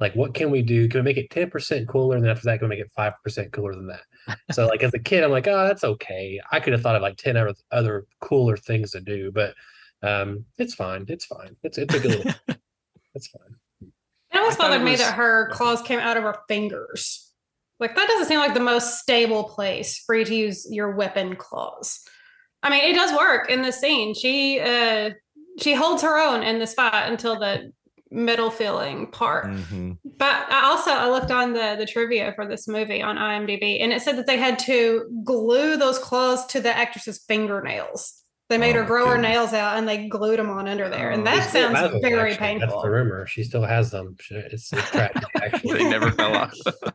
Like, what can we do? Can we make it 10% cooler? And then after that, can we make it 5% cooler than that? So, like, as a kid, I'm like, oh, that's okay. I could have thought of like 10 other cooler things to do, but it's fine. It's fine. It's a good little, it's fine. It almost bothered me that her claws came out of her fingers. Like, that doesn't seem like the most stable place for you to use your weapon claws. I mean, it does work in this scene. She holds her own in this fight until the middle feeling part. Mm-hmm. But I looked on the trivia for this movie on IMDb, and it said that they had to glue those claws to the actress's fingernails. They made her grow her nails out, and they glued them on under there, and that sounds very painful. That's the rumor. She still has them. It's tragic, actually. They never fell off.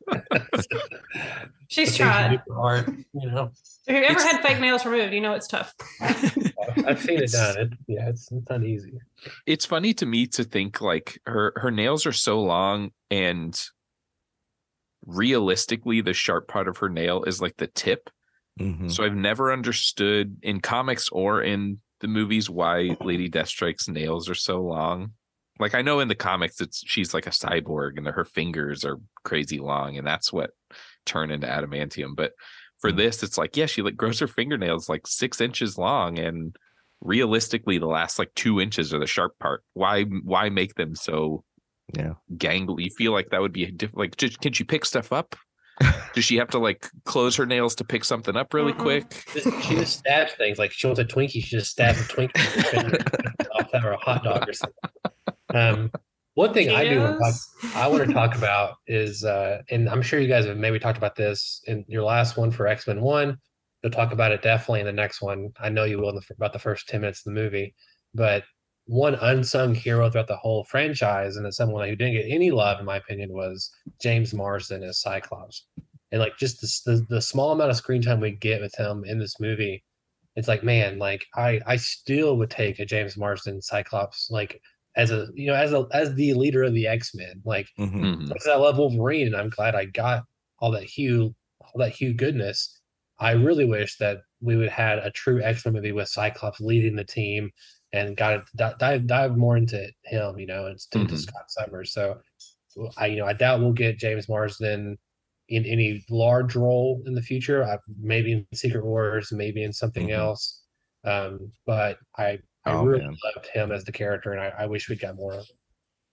She's tried. You know, if you've ever had fake nails removed, you know it's tough. I've seen it done. It's not easy. It's funny to me to think like her nails are so long, and realistically, the sharp part of her nail is like the tip. Mm-hmm. So I've never understood in comics or in the movies why Lady Deathstrike's nails are so long. Like, I know in the comics she's like a cyborg and her fingers are crazy long, and that's what turn into adamantium. But for this, it's like, yeah, she like grows her fingernails like 6 inches long, and realistically, the last like 2 inches are the sharp part. Why make them so gangly? You feel like that would be like, can she pick stuff up? Does she have to like close her nails to pick something up really quick? She just stabs things. Like, she wants a Twinkie, she just stabs a Twinkie off that, or a hot dog or something. One thing I want to talk about is, and I'm sure you guys have maybe talked about this in your last one for X-Men 1. You'll talk about it definitely in the next one. I know you will about the first 10 minutes of the movie. But one unsung hero throughout the whole franchise, and it's someone who didn't get any love, in my opinion, was James Marsden as Cyclops. And like, just the small amount of screen time we get with him in this movie, it's like, man, like I still would take a James Marsden Cyclops, like as the leader of the X-Men. Like, because I love Wolverine, and I'm glad I got all that Hugh goodness. I really wish that we would had a true X-Men movie with Cyclops leading the team, and got to dive more into him, instead of Scott Summers. So I doubt we'll get James Marsden in any large role in the future. Maybe in Secret Wars, maybe in something else. But I really loved him as the character, and I wish we got more of him.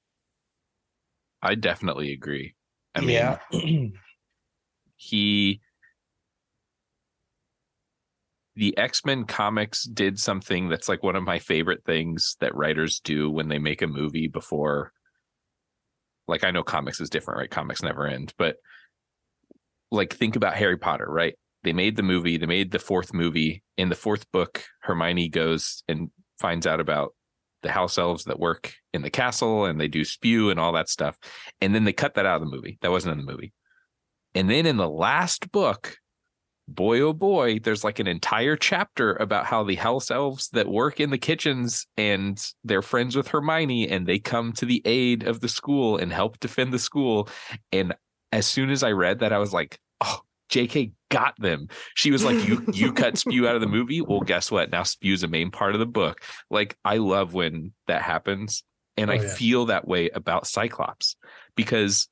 I definitely agree. I mean, the X-Men comics did something that's like one of my favorite things that writers do when they make a movie before. Like, I know comics is different, right? Comics never end. But like, think about Harry Potter, right? They made the movie. They made the 4th movie. In the 4th book, Hermione goes and finds out about the house elves that work in the castle, and they do spew and all that stuff. And then they cut that out of the movie. That wasn't in the movie. And then in the last book, boy, oh boy, there's like an entire chapter about how the house elves that work in the kitchens, and they're friends with Hermione, and they come to the aid of the school and help defend the school. And as soon as I read that, I was like, oh, JK got them. She was like, you cut spew out of the movie? Well, guess what? Now spew's a main part of the book. Like, I love when that happens. And I feel that way about Cyclops, because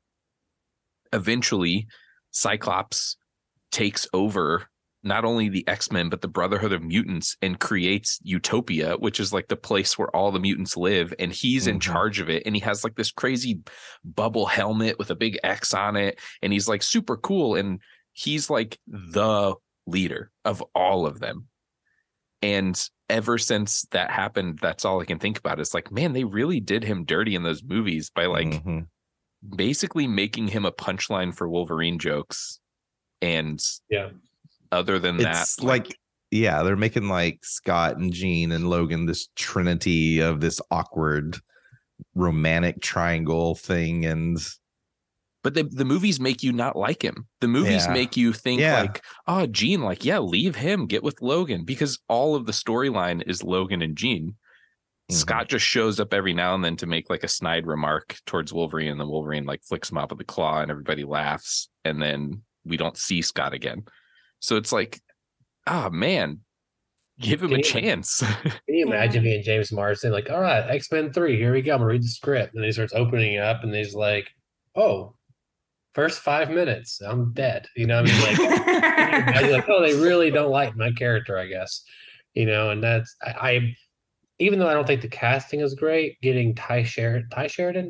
eventually Cyclops takes over not only the X-Men, but the Brotherhood of Mutants, and creates Utopia, which is like the place where all the mutants live. And he's in charge of it. And he has like this crazy bubble helmet with a big X on it. And he's like super cool. And he's like the leader of all of them. And ever since that happened, that's all I can think about. It's like, man, they really did him dirty in those movies by like basically making him a punchline for Wolverine jokes. And other than it's that, like they're making like Scott and Jean and Logan this trinity of this awkward romantic triangle thing. But the movies make you not like him. The movies make you think like, oh, Jean, like, leave him, get with Logan, because all of the storyline is Logan and Jean. Scott just shows up every now and then to make like a snide remark towards Wolverine, and then Wolverine like flicks him up with the claw, and everybody laughs, and then we don't see Scott again. So it's like, man, Give him Can a you- chance. Can you imagine being James Marsden, like, all right, X-Men 3, here we go. I'm gonna read the script. And he starts opening it up and he's like, oh, first 5 minutes, I'm dead. You know what I mean? Like, can you imagine, like, oh, they really don't like my character, I guess. And that's I even though I don't think the casting is great, getting Ty Sheridan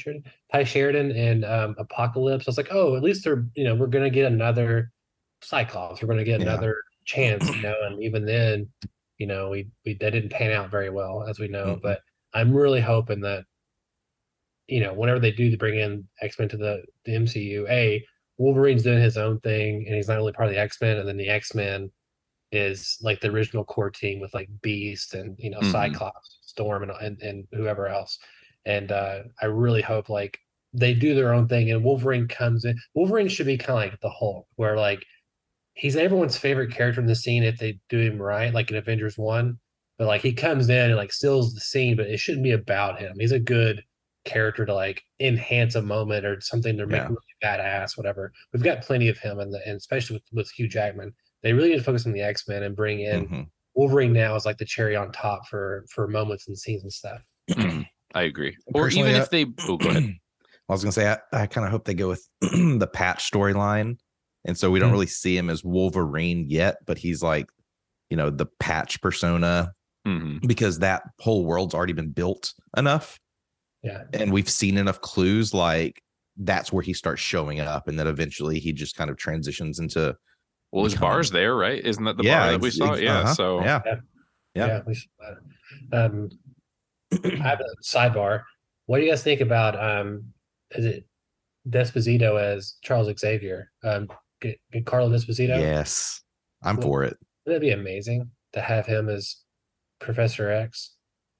and Apocalypse, I was like, oh, at least we're gonna get another Cyclops. We're gonna get another chance, and even then, we that didn't pan out very well, as we know. But I'm really hoping that, whenever they do bring in X-Men to the MCU, Wolverine's doing his own thing and he's not really part of the X-Men, and then the X-Men is like the original core team with like Beast and Cyclops, Storm, and whoever else. And I really hope like they do their own thing and Wolverine comes in. Wolverine should be kind of like the Hulk, where like he's everyone's favorite character in the scene if they do him right, like in Avengers 1. But like he comes in and like steals the scene, but it shouldn't be about him. He's a good character to like enhance a moment or something to make him really badass, whatever. We've got plenty of him, and especially with Hugh Jackman. They really need to focus on the X-Men and bring in Wolverine now as like the cherry on top for moments and scenes and stuff. I agree. Or even if they go ahead. I was gonna say I kind of hope they go with the Patch storyline, and so we don't really see him as Wolverine yet, but he's like, the Patch persona, because that whole world's already been built enough. Yeah, and we've seen enough clues like that's where he starts showing up, and then eventually he just kind of transitions into. Well, his bar's there, right? Isn't that the bar that we saw? So yeah. We saw that. I have a sidebar. What do you guys think about is it Desposito as Charles Xavier? Get Carlo Desposito? Yes, I'm for it. Wouldn't that be amazing to have him as Professor X?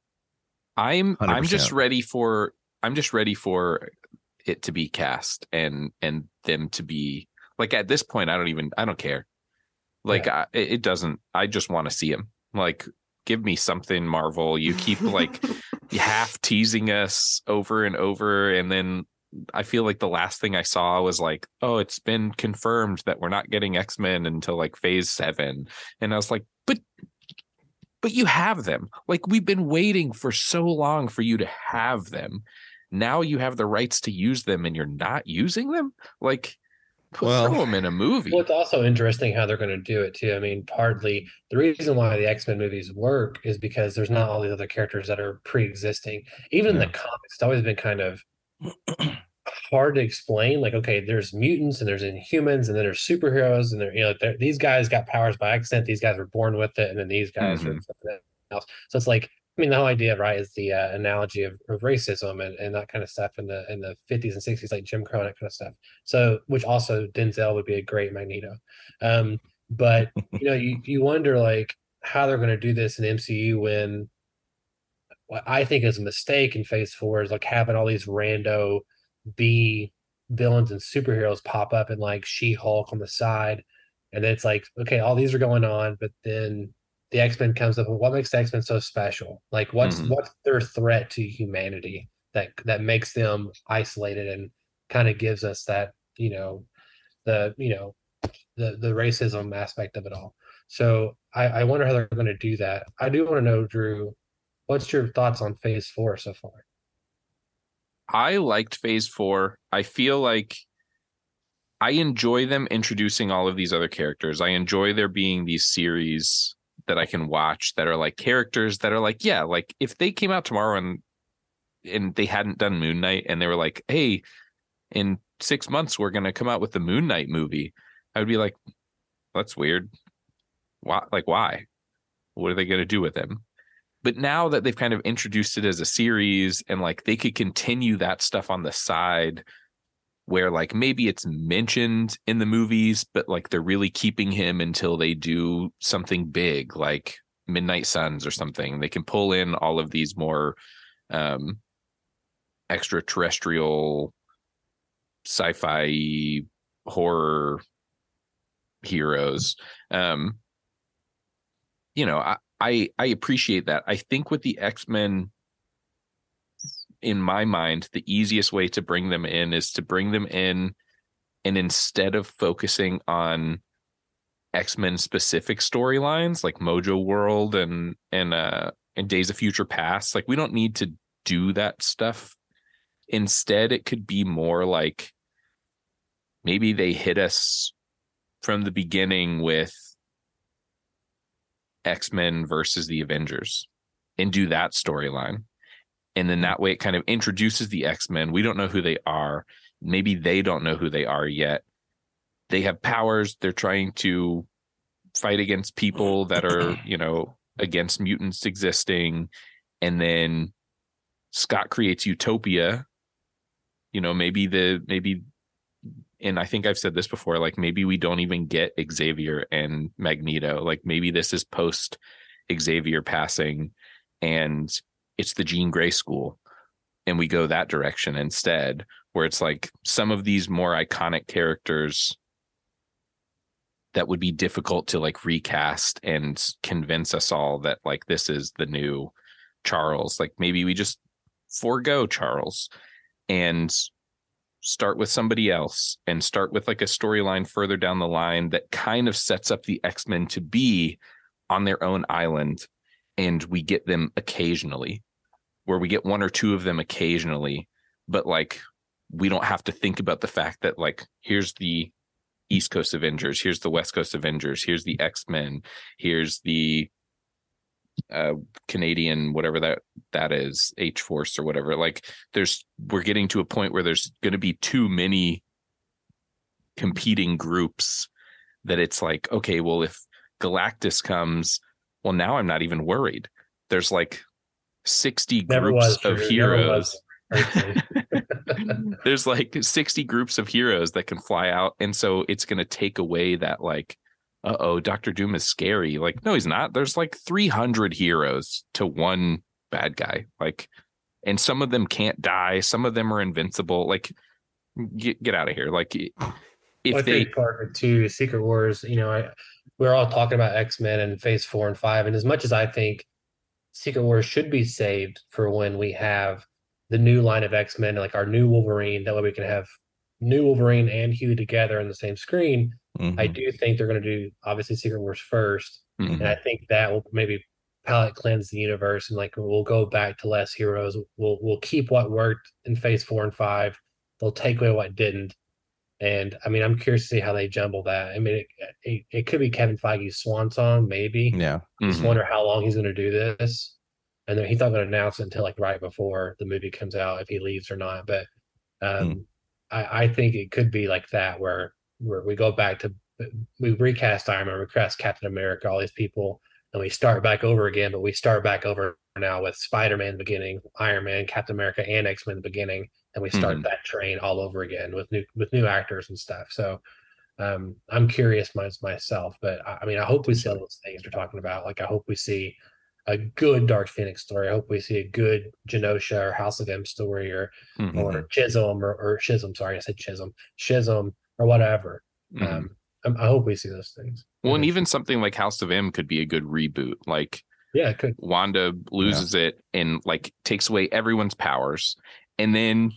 I'm 100%. just ready for it to be cast and them to be like, at this point I don't care. Like it doesn't, I just want to see him. Like, give me something, Marvel. You keep like half teasing us over and over, and then I feel like the last thing I saw was like, oh, it's been confirmed that we're not getting X-Men until like phase 7. And I was like, but you have them. Like, we've been waiting for so long for you to have them. Now you have the rights to use them and you're not using them. Like, throw them in a movie. Well, it's also interesting how they're going to do it too. I mean, partly the reason why the X-Men movies work is because there's not all these other characters that are pre-existing. Even in the comics, it's always been kind of hard to explain. Like, okay, there's mutants and there's Inhumans and then there's superheroes, and these guys got powers by accident. These guys were born with it, and then these guys are something else. So it's like, I mean, the whole idea, right, is the analogy of racism and that kind of stuff in the 50s and 60s, like Jim Crow and that kind of stuff. So, which also Denzel would be a great Magneto. But you wonder like how they're going to do this in the MCU when what I think is a mistake in Phase 4 is like having all these rando B villains and superheroes pop up and like She-Hulk on the side, and then it's like, okay, all these are going on, but then the X-Men comes up, and what makes the X-Men so special? Like, what's their threat to humanity that makes them isolated and kind of gives us that, the racism aspect of it all. So I wonder how they're going to do that. I do want to know, Drew, what's your thoughts on Phase 4 so far? I liked Phase 4. I feel like I enjoy them introducing all of these other characters. I enjoy there being these series that I can watch that are like characters that are like, yeah, like if they came out tomorrow and they hadn't done Moon Knight and they were like, hey, in 6 months we're gonna come out with the Moon Knight movie, I would be like, that's weird. Why? Like, why? What are they gonna do with him? But now that they've kind of introduced it as a series and like they could continue that stuff on the side where like maybe it's mentioned in the movies, but like they're really keeping him until they do something big like Midnight Suns or something. They can pull in all of these more extraterrestrial sci-fi horror heroes. I appreciate that. I think with the X-Men, in my mind, the easiest way to bring them in is to bring them in, and instead of focusing on X-Men specific storylines like Mojo World and Days of Future Past. Like, we don't need to do that stuff. Instead, it could be more like maybe they hit us from the beginning with X-Men versus the Avengers and do that storyline. And then that way it kind of introduces the X-Men. We don't know who they are. Maybe they don't know who they are yet. They have powers. They're trying to fight against people that are, against mutants existing. And then Scott creates Utopia. Maybe, and I think I've said this before, like maybe we don't even get Xavier and Magneto. Like maybe this is post Xavier passing and it's the Jean Grey school and we go that direction instead, where it's like some of these more iconic characters that would be difficult to like recast and convince us all that like this is the new Charles. Like maybe we just forego Charles and start with somebody else and start with like a storyline further down the line that kind of sets up the X-Men to be on their own island. And we get them occasionally, where we get one or two of them occasionally, but like, we don't have to think about the fact that like, here's the East Coast Avengers, here's the West Coast Avengers, here's the X-Men, here's the Canadian, whatever that is, H-Force or whatever. Like we're getting to a point where there's going to be too many competing groups that it's like, okay, well, if Galactus comes, well, now I'm not even worried. There's like 60 groups of heroes. There's like 60 groups of heroes that can fly out. And so it's going to take away that like, Dr. Doom is scary. Like, no, he's not. There's like 300 heroes to one bad guy. Like, and some of them can't die. Some of them are invincible. Like, get out of here. Like, if they part of it too, Secret Wars, we're all talking about X-Men and Phase 4 and 5. And as much as I think Secret Wars should be saved for when we have the new line of X-Men, like our new Wolverine, that way we can have new Wolverine and Hugh together on the same screen. Mm-hmm. I do think they're going to do obviously Secret Wars first. Mm-hmm. And I think that will maybe palette cleanse the universe, and like we'll go back to less heroes. We'll keep what worked in Phase 4 and 5. They'll take away what didn't. And I mean, I'm curious to see how they jumble that. I mean, it could be Kevin Feige's swan song, maybe. Yeah. Just wonder how long he's going to do this. And then he's not going to announce it until like right before the movie comes out, if he leaves or not. But I think it could be like that, where we go back to, we recast Iron Man, recast Captain America, all these people, and we start back over again. But we start back over now with Spider-Man in the beginning, Iron Man, Captain America, and X-Men in the beginning, and we start that train all over again with new actors and stuff. So I'm curious myself, but I mean, I hope we see all those things we're talking about. Like, I hope we see a good Dark Phoenix story. I hope we see a good Genosha or House of M story, or Chisholm or Schism. Sorry, I said Schism or whatever. I hope we see those things. Well, and even something like House of M could be a good reboot. Like, yeah, it could. Wanda loses it and like takes away everyone's powers, and then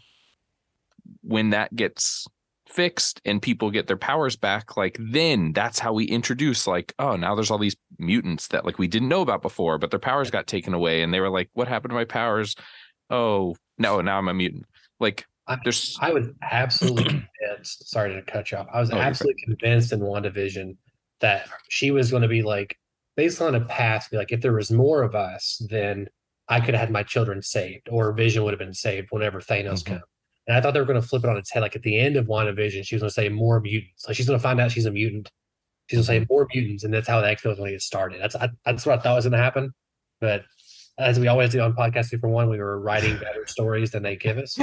when that gets fixed and people get their powers back, like then that's how we introduce like, oh, now there's all these mutants that like we didn't know about before, but their powers got taken away, and they were like, what happened to my powers? Oh no, now I'm a mutant. Like, I was absolutely convinced. Sorry to cut you off. I was absolutely convinced in WandaVision that she was going to be like, based on a past, be like, if there was more of us, then I could have had my children saved, or Vision would have been saved whenever Thanos comes. And I thought they were going to flip it on its head. Like at the end of WandaVision, she was going to say more mutants. Like she's going to find out she's a mutant. She's going to say more mutants, and that's how the X-Men was going to get started. That's what I thought was going to happen. But as we always do on Podcast 2 for 1, we were writing better stories than they give us.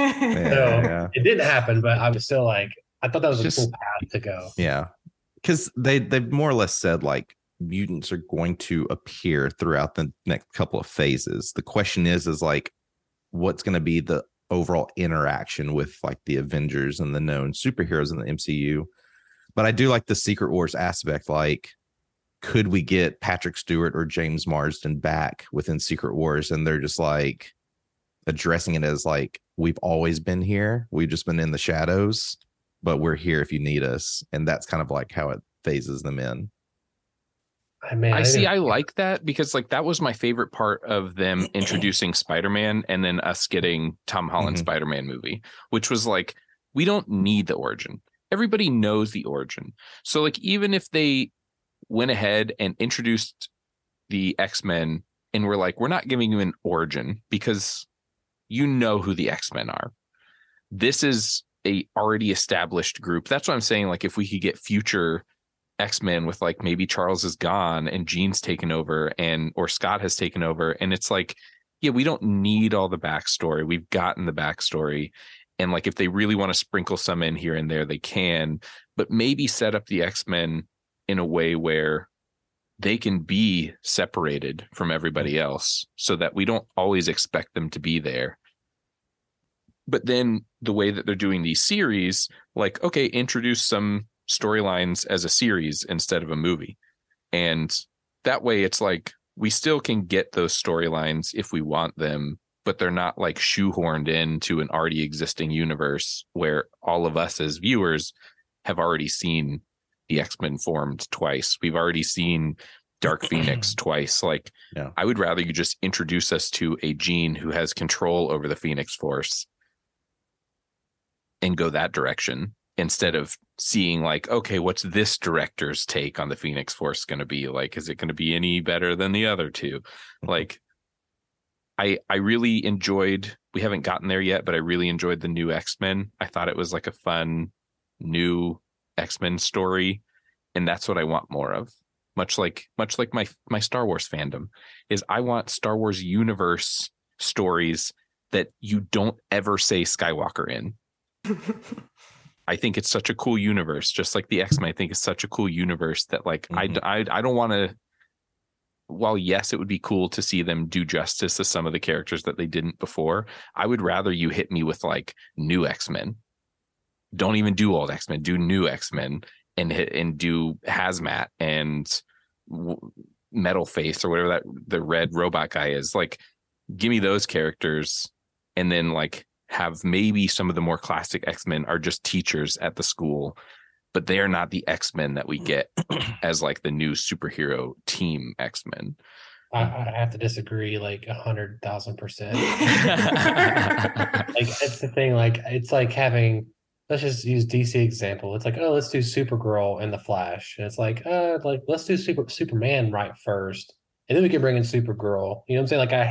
It didn't happen, but I was still like, I thought that was a cool path to go. Yeah, because they've more or less said like mutants are going to appear throughout the next couple of phases. The question is like, what's going to be the overall interaction with like the Avengers and the known superheroes in the MCU? But I do like the Secret Wars aspect. Like, could we get Patrick Stewart or James Marsden back within Secret Wars, and they're just like addressing it as like, we've always been here, we've just been in the shadows, but we're here if you need us. And that's kind of like how it phases them in. I like that because like that was my favorite part of them introducing Spider-Man and then us getting Tom Holland's Spider-Man movie, which was like, we don't need the origin. Everybody knows the origin. So like, even if they went ahead and introduced the X-Men and we're like, we're not giving you an origin because you know who the X-Men are. This is a already established group. That's what I'm saying. Like if we could get future X-Men with like maybe Charles is gone and Jean's taken over or Scott has taken over. And it's like, yeah, we don't need all the backstory. We've gotten the backstory. And like, if they really want to sprinkle some in here and there, they can, but maybe set up the X-Men in a way where they can be separated from everybody else so that we don't always expect them to be there. But then the way that they're doing these series, like, okay, introduce some storylines as a series instead of a movie. And that way it's like, we still can get those storylines if we want them, but they're not like shoehorned into an already existing universe where all of us as viewers have already seen the X-Men formed twice. We've already seen Dark Phoenix twice. Like, I would rather you just introduce us to a Jean who has control over the Phoenix Force and go that direction instead of seeing like, okay, what's this director's take on the Phoenix Force going to be? Like, is it going to be any better than the other two? Like, I really enjoyed, we haven't gotten there yet, but I really enjoyed the new X-Men. I thought it was like a fun new X-Men story. And that's what I want more of. Much like my Star Wars fandom is, I want Star Wars universe stories that you don't ever say Skywalker in. I think it's such a cool universe, just like the X-Men. I think it's such a cool universe that like, I don't want to, while yes, it would be cool to see them do justice to some of the characters that they didn't before, I would rather you hit me with like new X-Men. Don't even do old X-Men, do new X-Men and do Hazmat and Metal Face or whatever that the red robot guy is. Like, give me those characters, and then like have maybe some of the more classic X-Men are just teachers at the school, but they are not the X-Men that we get as like the new superhero team X-Men. I have to disagree like 100,000%. Like, it's the thing. Like, it's like having, let's just use DC example. It's like, oh, let's do Supergirl and the Flash. And it's like let's do Superman right first, and then we can bring in Supergirl. You know what I'm saying? Like,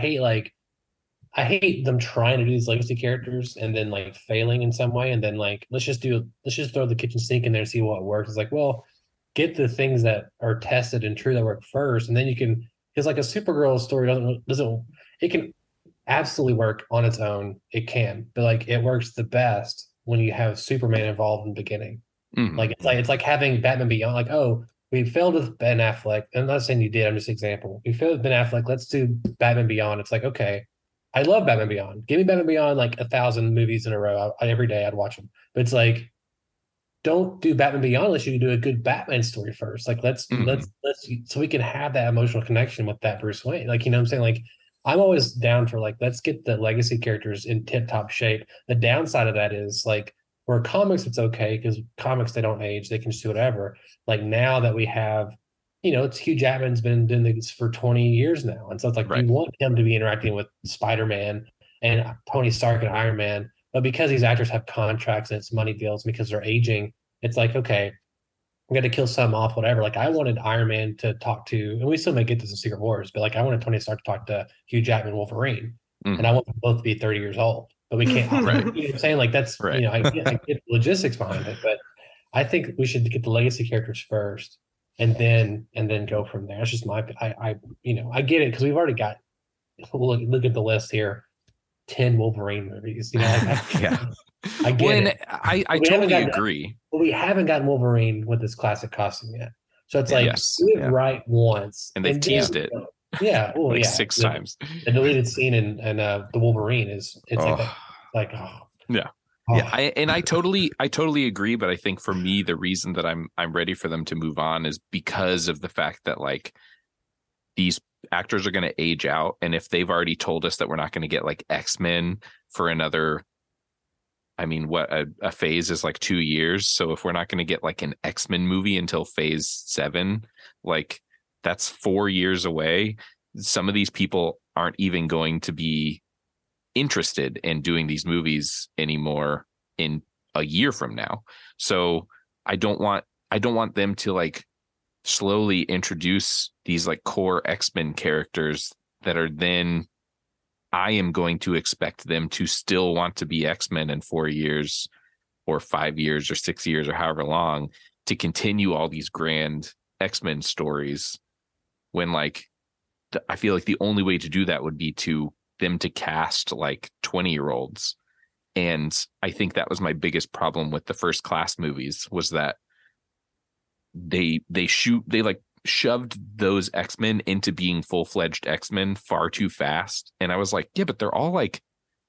I hate them trying to do these legacy characters and then like failing in some way, and then like let's just throw the kitchen sink in there and see what works. It's like, well, get the things that are tested and true that work first, and then you can, because like a Supergirl story doesn't it can absolutely work on its own. It can, but like it works the best when you have Superman involved in the beginning. Like it's like having Batman Beyond. Like, oh, we failed with Ben Affleck. I'm not saying you did. I'm just an example. We failed with Ben Affleck. Let's do Batman Beyond. It's like, okay, I love Batman Beyond. Give me Batman Beyond like 1,000 movies in a row. Every day I'd watch them. But it's like, don't do Batman Beyond unless you do a good Batman story first. Like, let's so we can have that emotional connection with that Bruce Wayne. Like, you know what I'm saying? Like, I'm always down for like, let's get the legacy characters in tip-top shape. The downside of that is like, where comics, it's okay because comics, they don't age. They can just do whatever. Like, now that we have, you know, it's Hugh Jackman's been doing this for 20 years now. And so it's like, you want him to be interacting with Spider-Man and Tony Stark and Iron Man. But because these actors have contracts and it's money deals, because they're aging, it's like, okay, we got to kill some off, whatever. Like, I wanted Iron Man to talk to, and we still may get this in Secret Wars, but like, I wanted Tony Stark to talk to Hugh Jackman, Wolverine. And I want them both to be 30 years old, but we can't. You know what I'm saying? Like, that's, you know, I get logistics behind it, but I think we should get the legacy characters first. And then go from there. It's just I get it because we've already got, look at the list here, 10 Wolverine movies. You know, I get it. I totally agree. But we haven't gotten Wolverine with this classic costume yet. So it's like, do it right once, and they've teased it. Yeah, like 6 times. The deleted scene in the Wolverine is I totally agree, but I think for me, the reason that I'm ready for them to move on is because of the fact that like these actors are going to age out, and if they've already told us that we're not going to get like X-Men for another, I mean, what a phase is like 2 years, so if we're not going to get like an X-Men movie until phase 7, like that's 4 years away. Some of these people aren't even going to be interested in doing these movies anymore in a year from now. So I don't want them to like slowly introduce these like core X-Men characters that are then I am going to expect them to still want to be X-Men in 4 years or 5 years or 6 years or however long to continue all these grand X-Men stories, when like I feel like the only way to do that would be to them to cast like 20-year-olds. And I think that was my biggest problem with the First Class movies, was that they like shoved those X-Men into being full-fledged X-Men far too fast. And I was like, yeah, but they're all like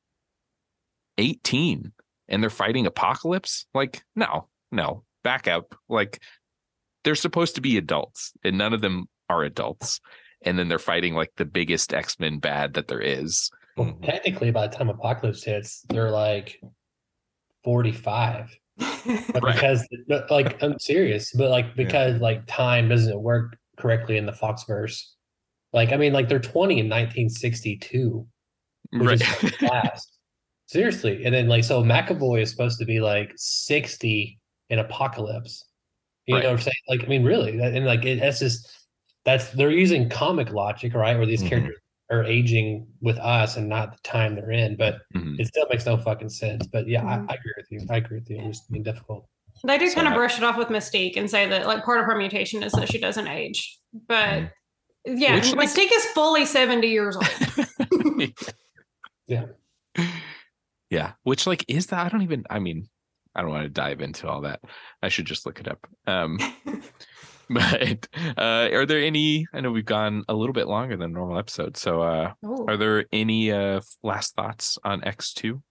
18 and they're fighting Apocalypse. Like, no, back up. Like, they're supposed to be adults and none of them are adults. And then they're fighting like the biggest X-Men bad that there is. Well, technically, by the time Apocalypse hits, they're like 45. But Right. because, like, I'm serious, but like because like time doesn't work correctly in the Foxverse. Like, I mean, like they're 20 in 1962, which Right. is like fast. Seriously, and then like so McAvoy is supposed to be like 60 in Apocalypse. You Right. know what I'm saying? Like, I mean, really, and like that's they're using comic logic, right? Where these characters are aging with us and not the time they're in, but it still makes no fucking sense. But yeah, I agree with you. I agree with you. It's being difficult. They do So kind of brush it off with Mystique and say that like part of her mutation is that she doesn't age. But yeah, Which, like- Mystique is fully 70 years old. Yeah. Yeah. Which like is that? I don't want to dive into all that. I should just look it up. But are there any, I know we've gone a little bit longer than normal episode. So are there any last thoughts on X2?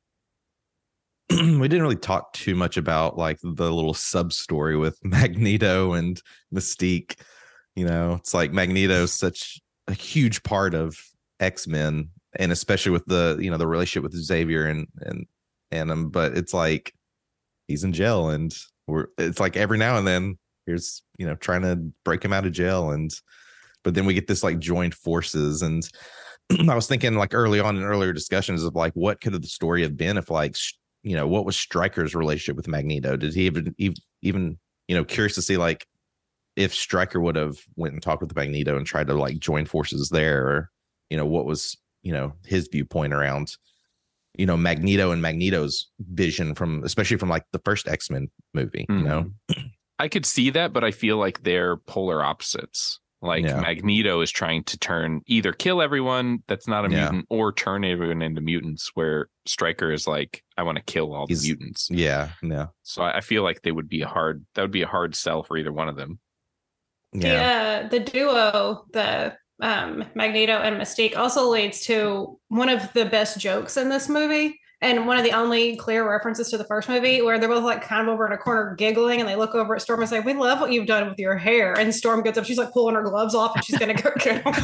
We didn't really talk too much about like the little sub story with Magneto and Mystique. You know, it's like Magneto's such a huge part of X-Men, and especially with the, you know, the relationship with Xavier and but it's like he's in jail, and it's like every now and then here's, you know, trying to break him out of jail, but then we get this like joined forces. And I was thinking like early on in earlier discussions of like what could the story have been if like, you know, what was Stryker's relationship with Magneto? Did he even you know, curious to see like if Stryker would have went and talked with Magneto and tried to like join forces there, or, you know, what was, you know, his viewpoint around, you know, Magneto and Magneto's vision from, especially from like the first X-Men movie, you know? I could see that, but I feel like they're polar opposites. Like Magneto is trying to either kill everyone that's not a mutant or turn everyone into mutants, where Stryker is like, I want to kill all the mutants. Yeah. So I feel like that would be a hard sell for either one of them. Yeah. The duo, the Magneto and Mystique, also leads to one of the best jokes in this movie. And one of the only clear references to the first movie, where they're both like kind of over in a corner giggling, and they look over at Storm and say, "We love what you've done with your hair." And Storm gets up, she's like pulling her gloves off, and she's going to go get them.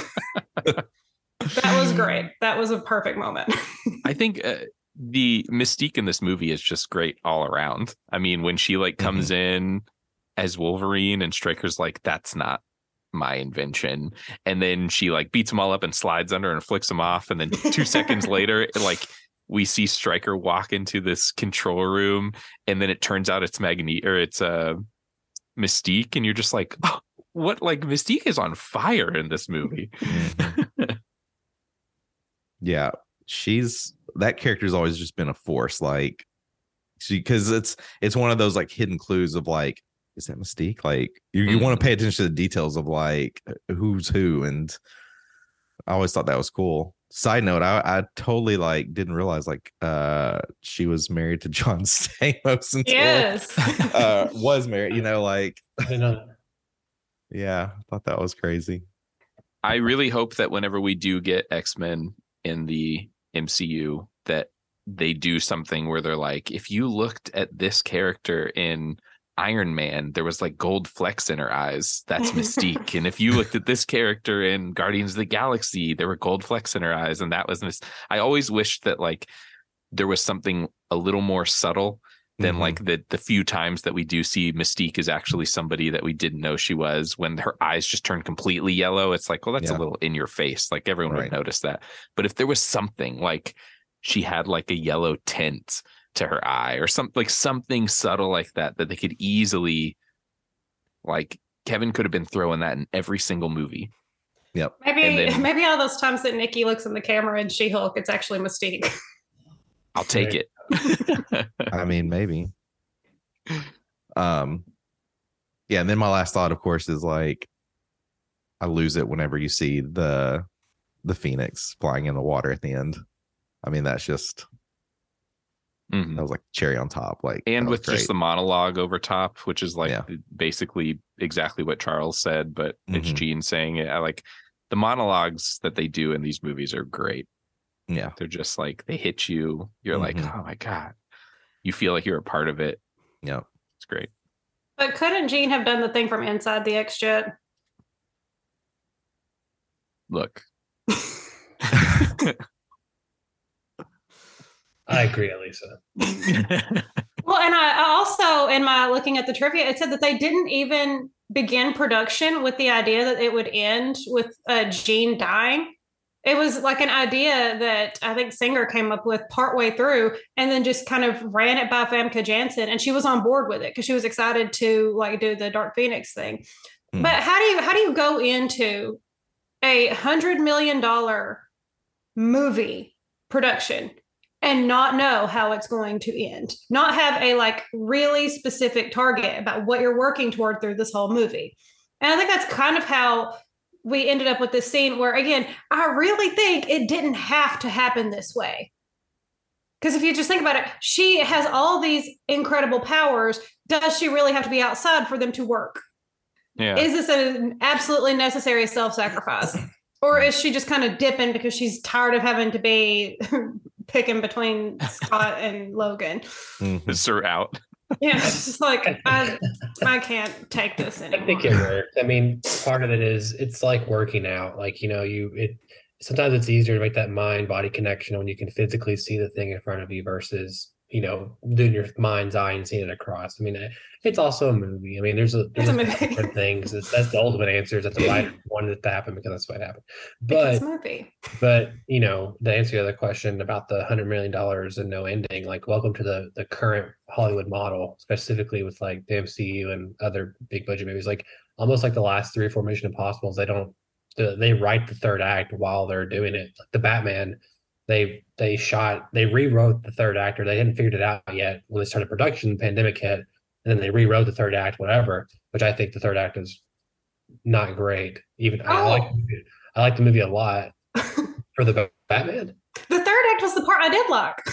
That was great. That was a perfect moment. I think the Mystique in this movie is just great all around. I mean, when she like comes in as Wolverine and Stryker's like, that's not my invention. And then she like beats them all up and slides under and flicks them off. And then 2 seconds later, like, we see Stryker walk into this control room, and then it turns out it's Mystique, and you're just like, oh, what? Like, Mystique is on fire in this movie. Yeah, that character's always just been a force. Like, because it's one of those like hidden clues of like, is that Mystique? Like, you want to pay attention to the details of like who's who, and I always thought that was cool. Side note, I totally like didn't realize like she was married to John Stamos until was married, you know, like I know that. Yeah, I thought that was crazy. I really hope that whenever we do get X-Men in the MCU, that they do something where they're like, if you looked at this character in Iron Man, there was like gold flecks in her eyes. That's Mystique. And if you looked at this character in Guardians of the Galaxy, there were gold flecks in her eyes, and that was I always wished that like there was something a little more subtle, and then like the few times that we do see Mystique is actually somebody that we didn't know she was, when her eyes just turn completely yellow, it's like, well, that's a little in your face. Like everyone would notice that. But if there was something like she had like a yellow tint to her eye or something, like something subtle like that they could easily, like Kevin could have been throwing that in every single movie. Yep. Maybe all those times that Nikki looks in the camera in She-Hulk, it's actually Mystique. I'll take it. I mean, maybe. And then my last thought, of course, is like, I lose it whenever you see the Phoenix flying in the water at the end. I mean, that's just that was like cherry on top. Like, and with just the monologue over top, which is like basically exactly what Charles said, but it's Gene saying it. I like the monologues that they do in these movies are great. Yeah, they're just like, they hit you. You're like, oh my God, you feel like you're a part of it. Yeah, it's great. But couldn't Gene have done the thing from inside the X-Jet? Look. I agree, Elisa. Well, and I also, in my looking at the trivia, it said that they didn't even begin production with the idea that it would end with Gene dying. It was like an idea that I think Singer came up with partway through, and then just kind of ran it by Famke Janssen, and she was on board with it because she was excited to like do the Dark Phoenix thing. But how do you go into $100 million movie production and not know how it's going to end, not have a like really specific target about what you're working toward through this whole movie? And I think that's kind of how we ended up with this scene where, again, I really think it didn't have to happen this way. Because if you just think about it, she has all these incredible powers. Does she really have to be outside for them to work? Yeah. Is this an absolutely necessary self-sacrifice? Or is she just kind of dipping because she's tired of having to be picking between Scott and Logan? Is her out? Yeah, it's just like, I can't take this anymore. I think it worked. I mean, part of it is, it's like working out. Like, you know, sometimes it's easier to make that mind-body connection when you can physically see the thing in front of you versus, you know, doing your mind's eye and seeing it across. I mean, it's also a movie. I mean, there's different things. That's the ultimate answer. Is that the writer wanted it to happen because that's what happened. But it's a movie. But you know, the answer to the other question about the $100 million and no ending, like, welcome to the current Hollywood model, specifically with like the MCU and other big budget movies. Like almost like the last 3 or 4 Mission Impossibles, they write the third act while they're doing it. Like the Batman, they rewrote the third act, or they hadn't figured it out yet when they started production. The pandemic hit, and then they rewrote the third act, whatever. Which I think the third act is not great. I like the movie a lot for the Batman. The third act was the part I did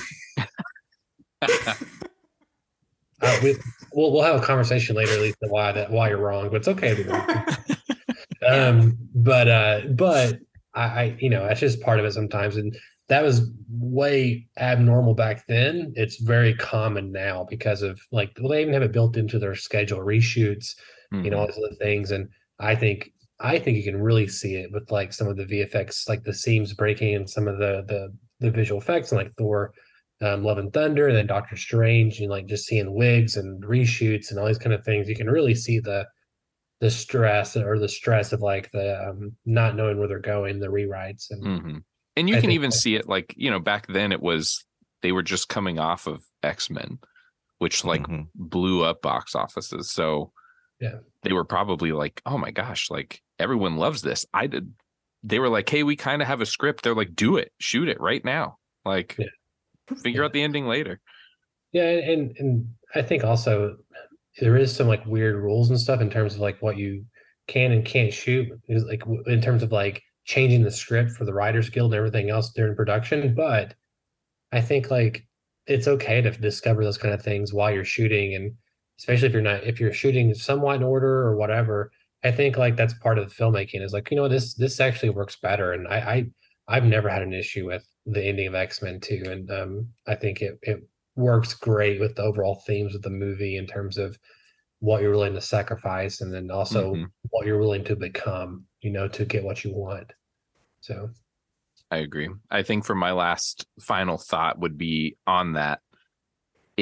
like. We'll have a conversation later, Lisa, why you're wrong, but it's okay to be wrong. But I you know, that's just part of it sometimes, and that was way abnormal back then. It's very common now because of like, well, they even have it built into their schedule, reshoots, you know, all these other things. And I think you can really see it with like some of the VFX, like the seams breaking and some of the visual effects, and like Thor, Love and Thunder, and then Doctor Strange, and like just seeing wigs and reshoots and all these kind of things. You can really see the stress of like the not knowing where they're going, the rewrites, and and you can even see it, like, you know, back then they were just coming off of X-Men, which like blew up box offices. So yeah, they were probably like, oh my gosh, like everyone loves this. They were like, hey, we kind of have a script. They're like, do it, shoot it right now. Like, figure out the ending later. Yeah. And I think also there is some like weird rules and stuff in terms of like what you can and can't shoot, is like in terms of like changing the script for the Writers Guild and everything else during production. But I think like it's okay to discover those kind of things while you're shooting, and especially if you're shooting somewhat in order or whatever. I think like that's part of the filmmaking, is like, you know, this actually works better. And I've never had an issue with the ending of X-Men 2, and I think it works great with the overall themes of the movie in terms of what you're willing to sacrifice, and then also what you're willing to become, you know, to get what you want. So I agree. I think for my last final thought would be on that, if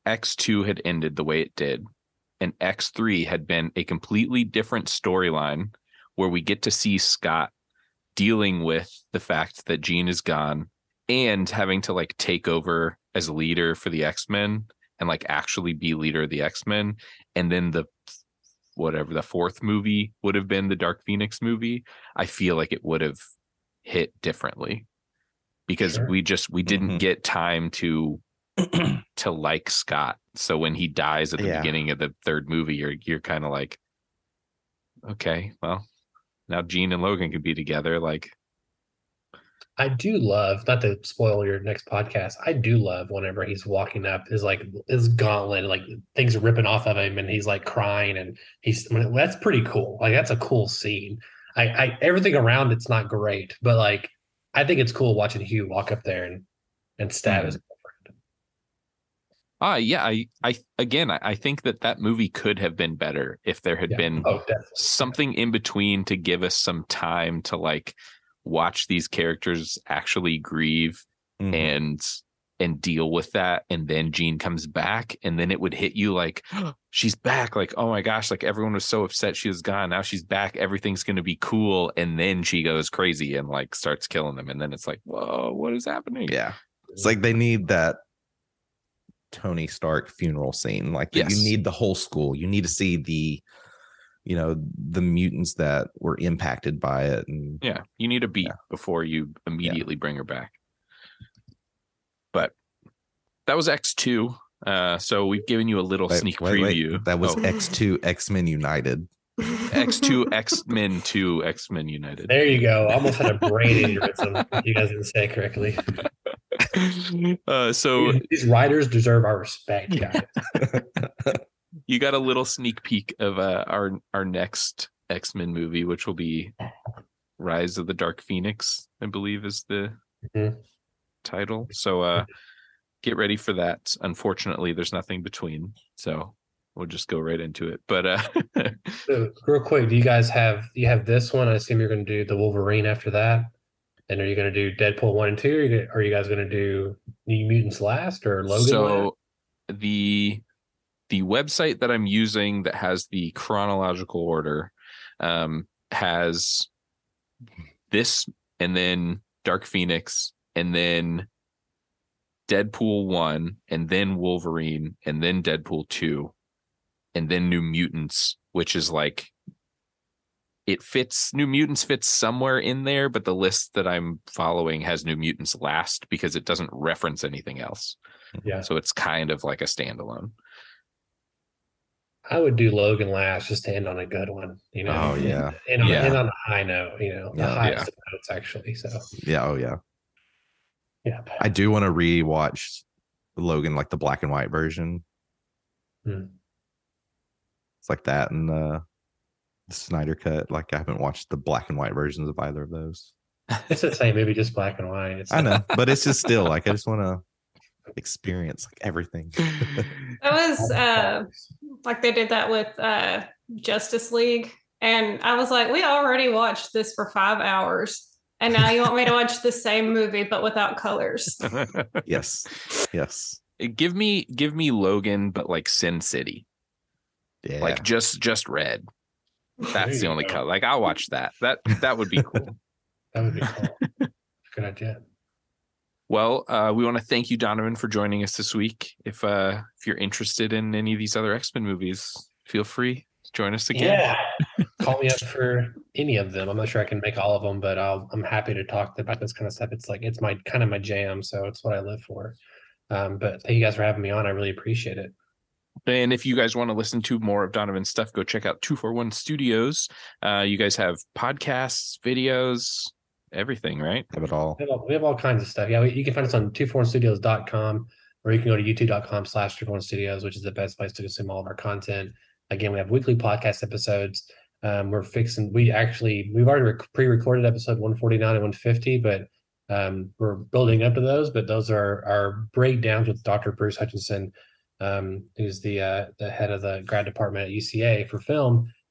X2 had ended the way it did, and X3 had been a completely different storyline where we get to see Scott dealing with the fact that Jean is gone and having to like take over as leader for the X-Men and like actually be leader of the X-Men. And then the fourth movie would have been the Dark Phoenix movie. I feel like it would have hit differently because we didn't get time to like Scott. So when he dies at the beginning of the third movie, you're kind of like, okay, well, now Jean and Logan can be together. Like, I do love, not to spoil your next podcast, I do love whenever he's walking up his gauntlet, like things are ripping off of him and he's like crying and that's pretty cool. Like that's a cool scene. I everything around it's not great, but like I think it's cool watching Hugh walk up there and stab his girlfriend. Yeah, I think that movie could have been better if there had been something in between to give us some time to like watch these characters actually grieve and deal with that. And then Jean comes back and then it would hit you like, oh, she's back. Like, oh my gosh, like everyone was so upset she was gone. Now she's back. Everything's going to be cool. And then she goes crazy and like starts killing them. And then it's like, whoa, what is happening? Yeah. It's like they need that Tony Stark funeral scene. Like you need the whole school. You need to see the mutants that were impacted by it. And you need a beat before you immediately bring her back. But that was X2. So we've given you a little sneak preview. Wait. That was X2 X-Men United. X2 X-Men 2 X-Men United. There you go. I almost had a brain aneurysm. You guys didn't say it correctly. So these writers deserve our respect, guys. You got a little sneak peek of our next X-Men movie, which will be Rise of the Dark Phoenix, I believe is the title. So get ready for that. Unfortunately, there's nothing between, so we'll just go right into it. But so, real quick, do you have this one? I assume you're going to do the Wolverine after that. And are you going to do Deadpool 1 and 2? Or are you guys going to do New Mutants last or Logan? So last? The website that I'm using that has the chronological order has this and then Dark Phoenix and then Deadpool 1 and then Wolverine and then Deadpool 2 and then New Mutants, which is like New Mutants fits somewhere in there, but the list that I'm following has New Mutants last because it doesn't reference anything else. Yeah. So it's kind of like a standalone. I would do Logan last just to end on a good one, Oh yeah. And on a high note, the highest of notes actually. So yeah, oh yeah. Yeah. I do want to rewatch Logan, like the black and white version. It's like that and the Snyder cut. Like I haven't watched the black and white versions of either of those. It's the same movie, just black and white. I know, but it's just still like I just want to experience like everything. That was like they did that with Justice League, and I was like, we already watched this for 5 hours, and now you want me to watch the same movie but without colors? Yes. Give me Logan, but like Sin City. Yeah. Like just red. That's the only color. Like I'll watch that. That would be cool. That would be cool. Good idea. Well, we want to thank you, Donovan, for joining us this week. If you're interested in any of these other X-Men movies, feel free to join us again. Yeah, call me up for any of them. I'm not sure I can make all of them, but I'm happy to talk about this kind of stuff. It's my kind of my jam, so it's what I live for. But thank you guys for having me on. I really appreciate it. And if you guys want to listen to more of Donovan's stuff, go check out 241 Studios. You guys have podcasts, videos, everything, right? Have it all. We have all kinds of stuff. Yeah, you can find us on 241studios.com, or you can go to youtube.com/241studios, which is the best place to consume all of our content. Again, we have weekly podcast episodes. We've already pre-recorded episode 149 and 150, but we're building up to those. But those are our breakdowns with Dr. Bruce Hutchinson, who's the head of the grad department at UCA for film.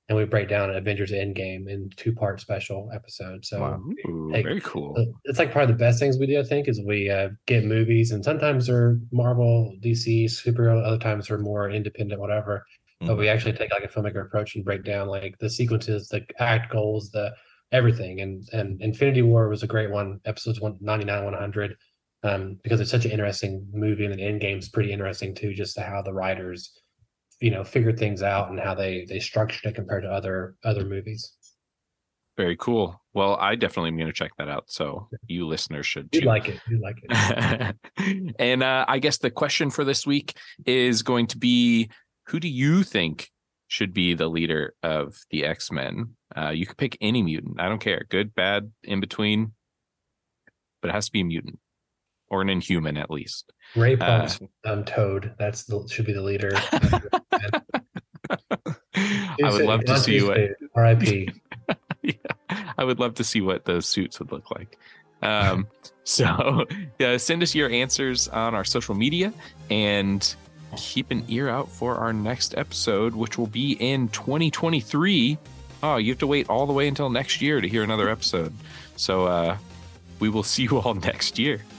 and we break down Avengers Endgame in 2-part special episodes. So Wow. Ooh, like, very cool. it's like probably the best things we do, I think, is we get movies, and sometimes they're Marvel, DC, superhero, other times they're more independent, whatever. But we actually take like a filmmaker approach and break down like the sequences, the act goals, the everything. And Infinity War was a great one, episodes 199, 100, because it's such an interesting movie, and then Endgame's pretty interesting too, just how the writers, figured things out and how they structured it compared to other movies. Very cool. Well, I definitely am going to check that out. So you listeners should too. You'd like it. And I guess the question for this week is going to be, who do you think should be the leader of the X-Men? You could pick any mutant. I don't care. Good, bad, in between. But it has to be a mutant. Or an Inhuman, at least. Ray Punk's Toad. Should be the leader. I would love to see what... R.I.P. Yeah, I would love to see what those suits would look like. So send us your answers on our social media, and keep an ear out for our next episode, which will be in 2023. Oh, you have to wait all the way until next year to hear another episode. So we will see you all next year.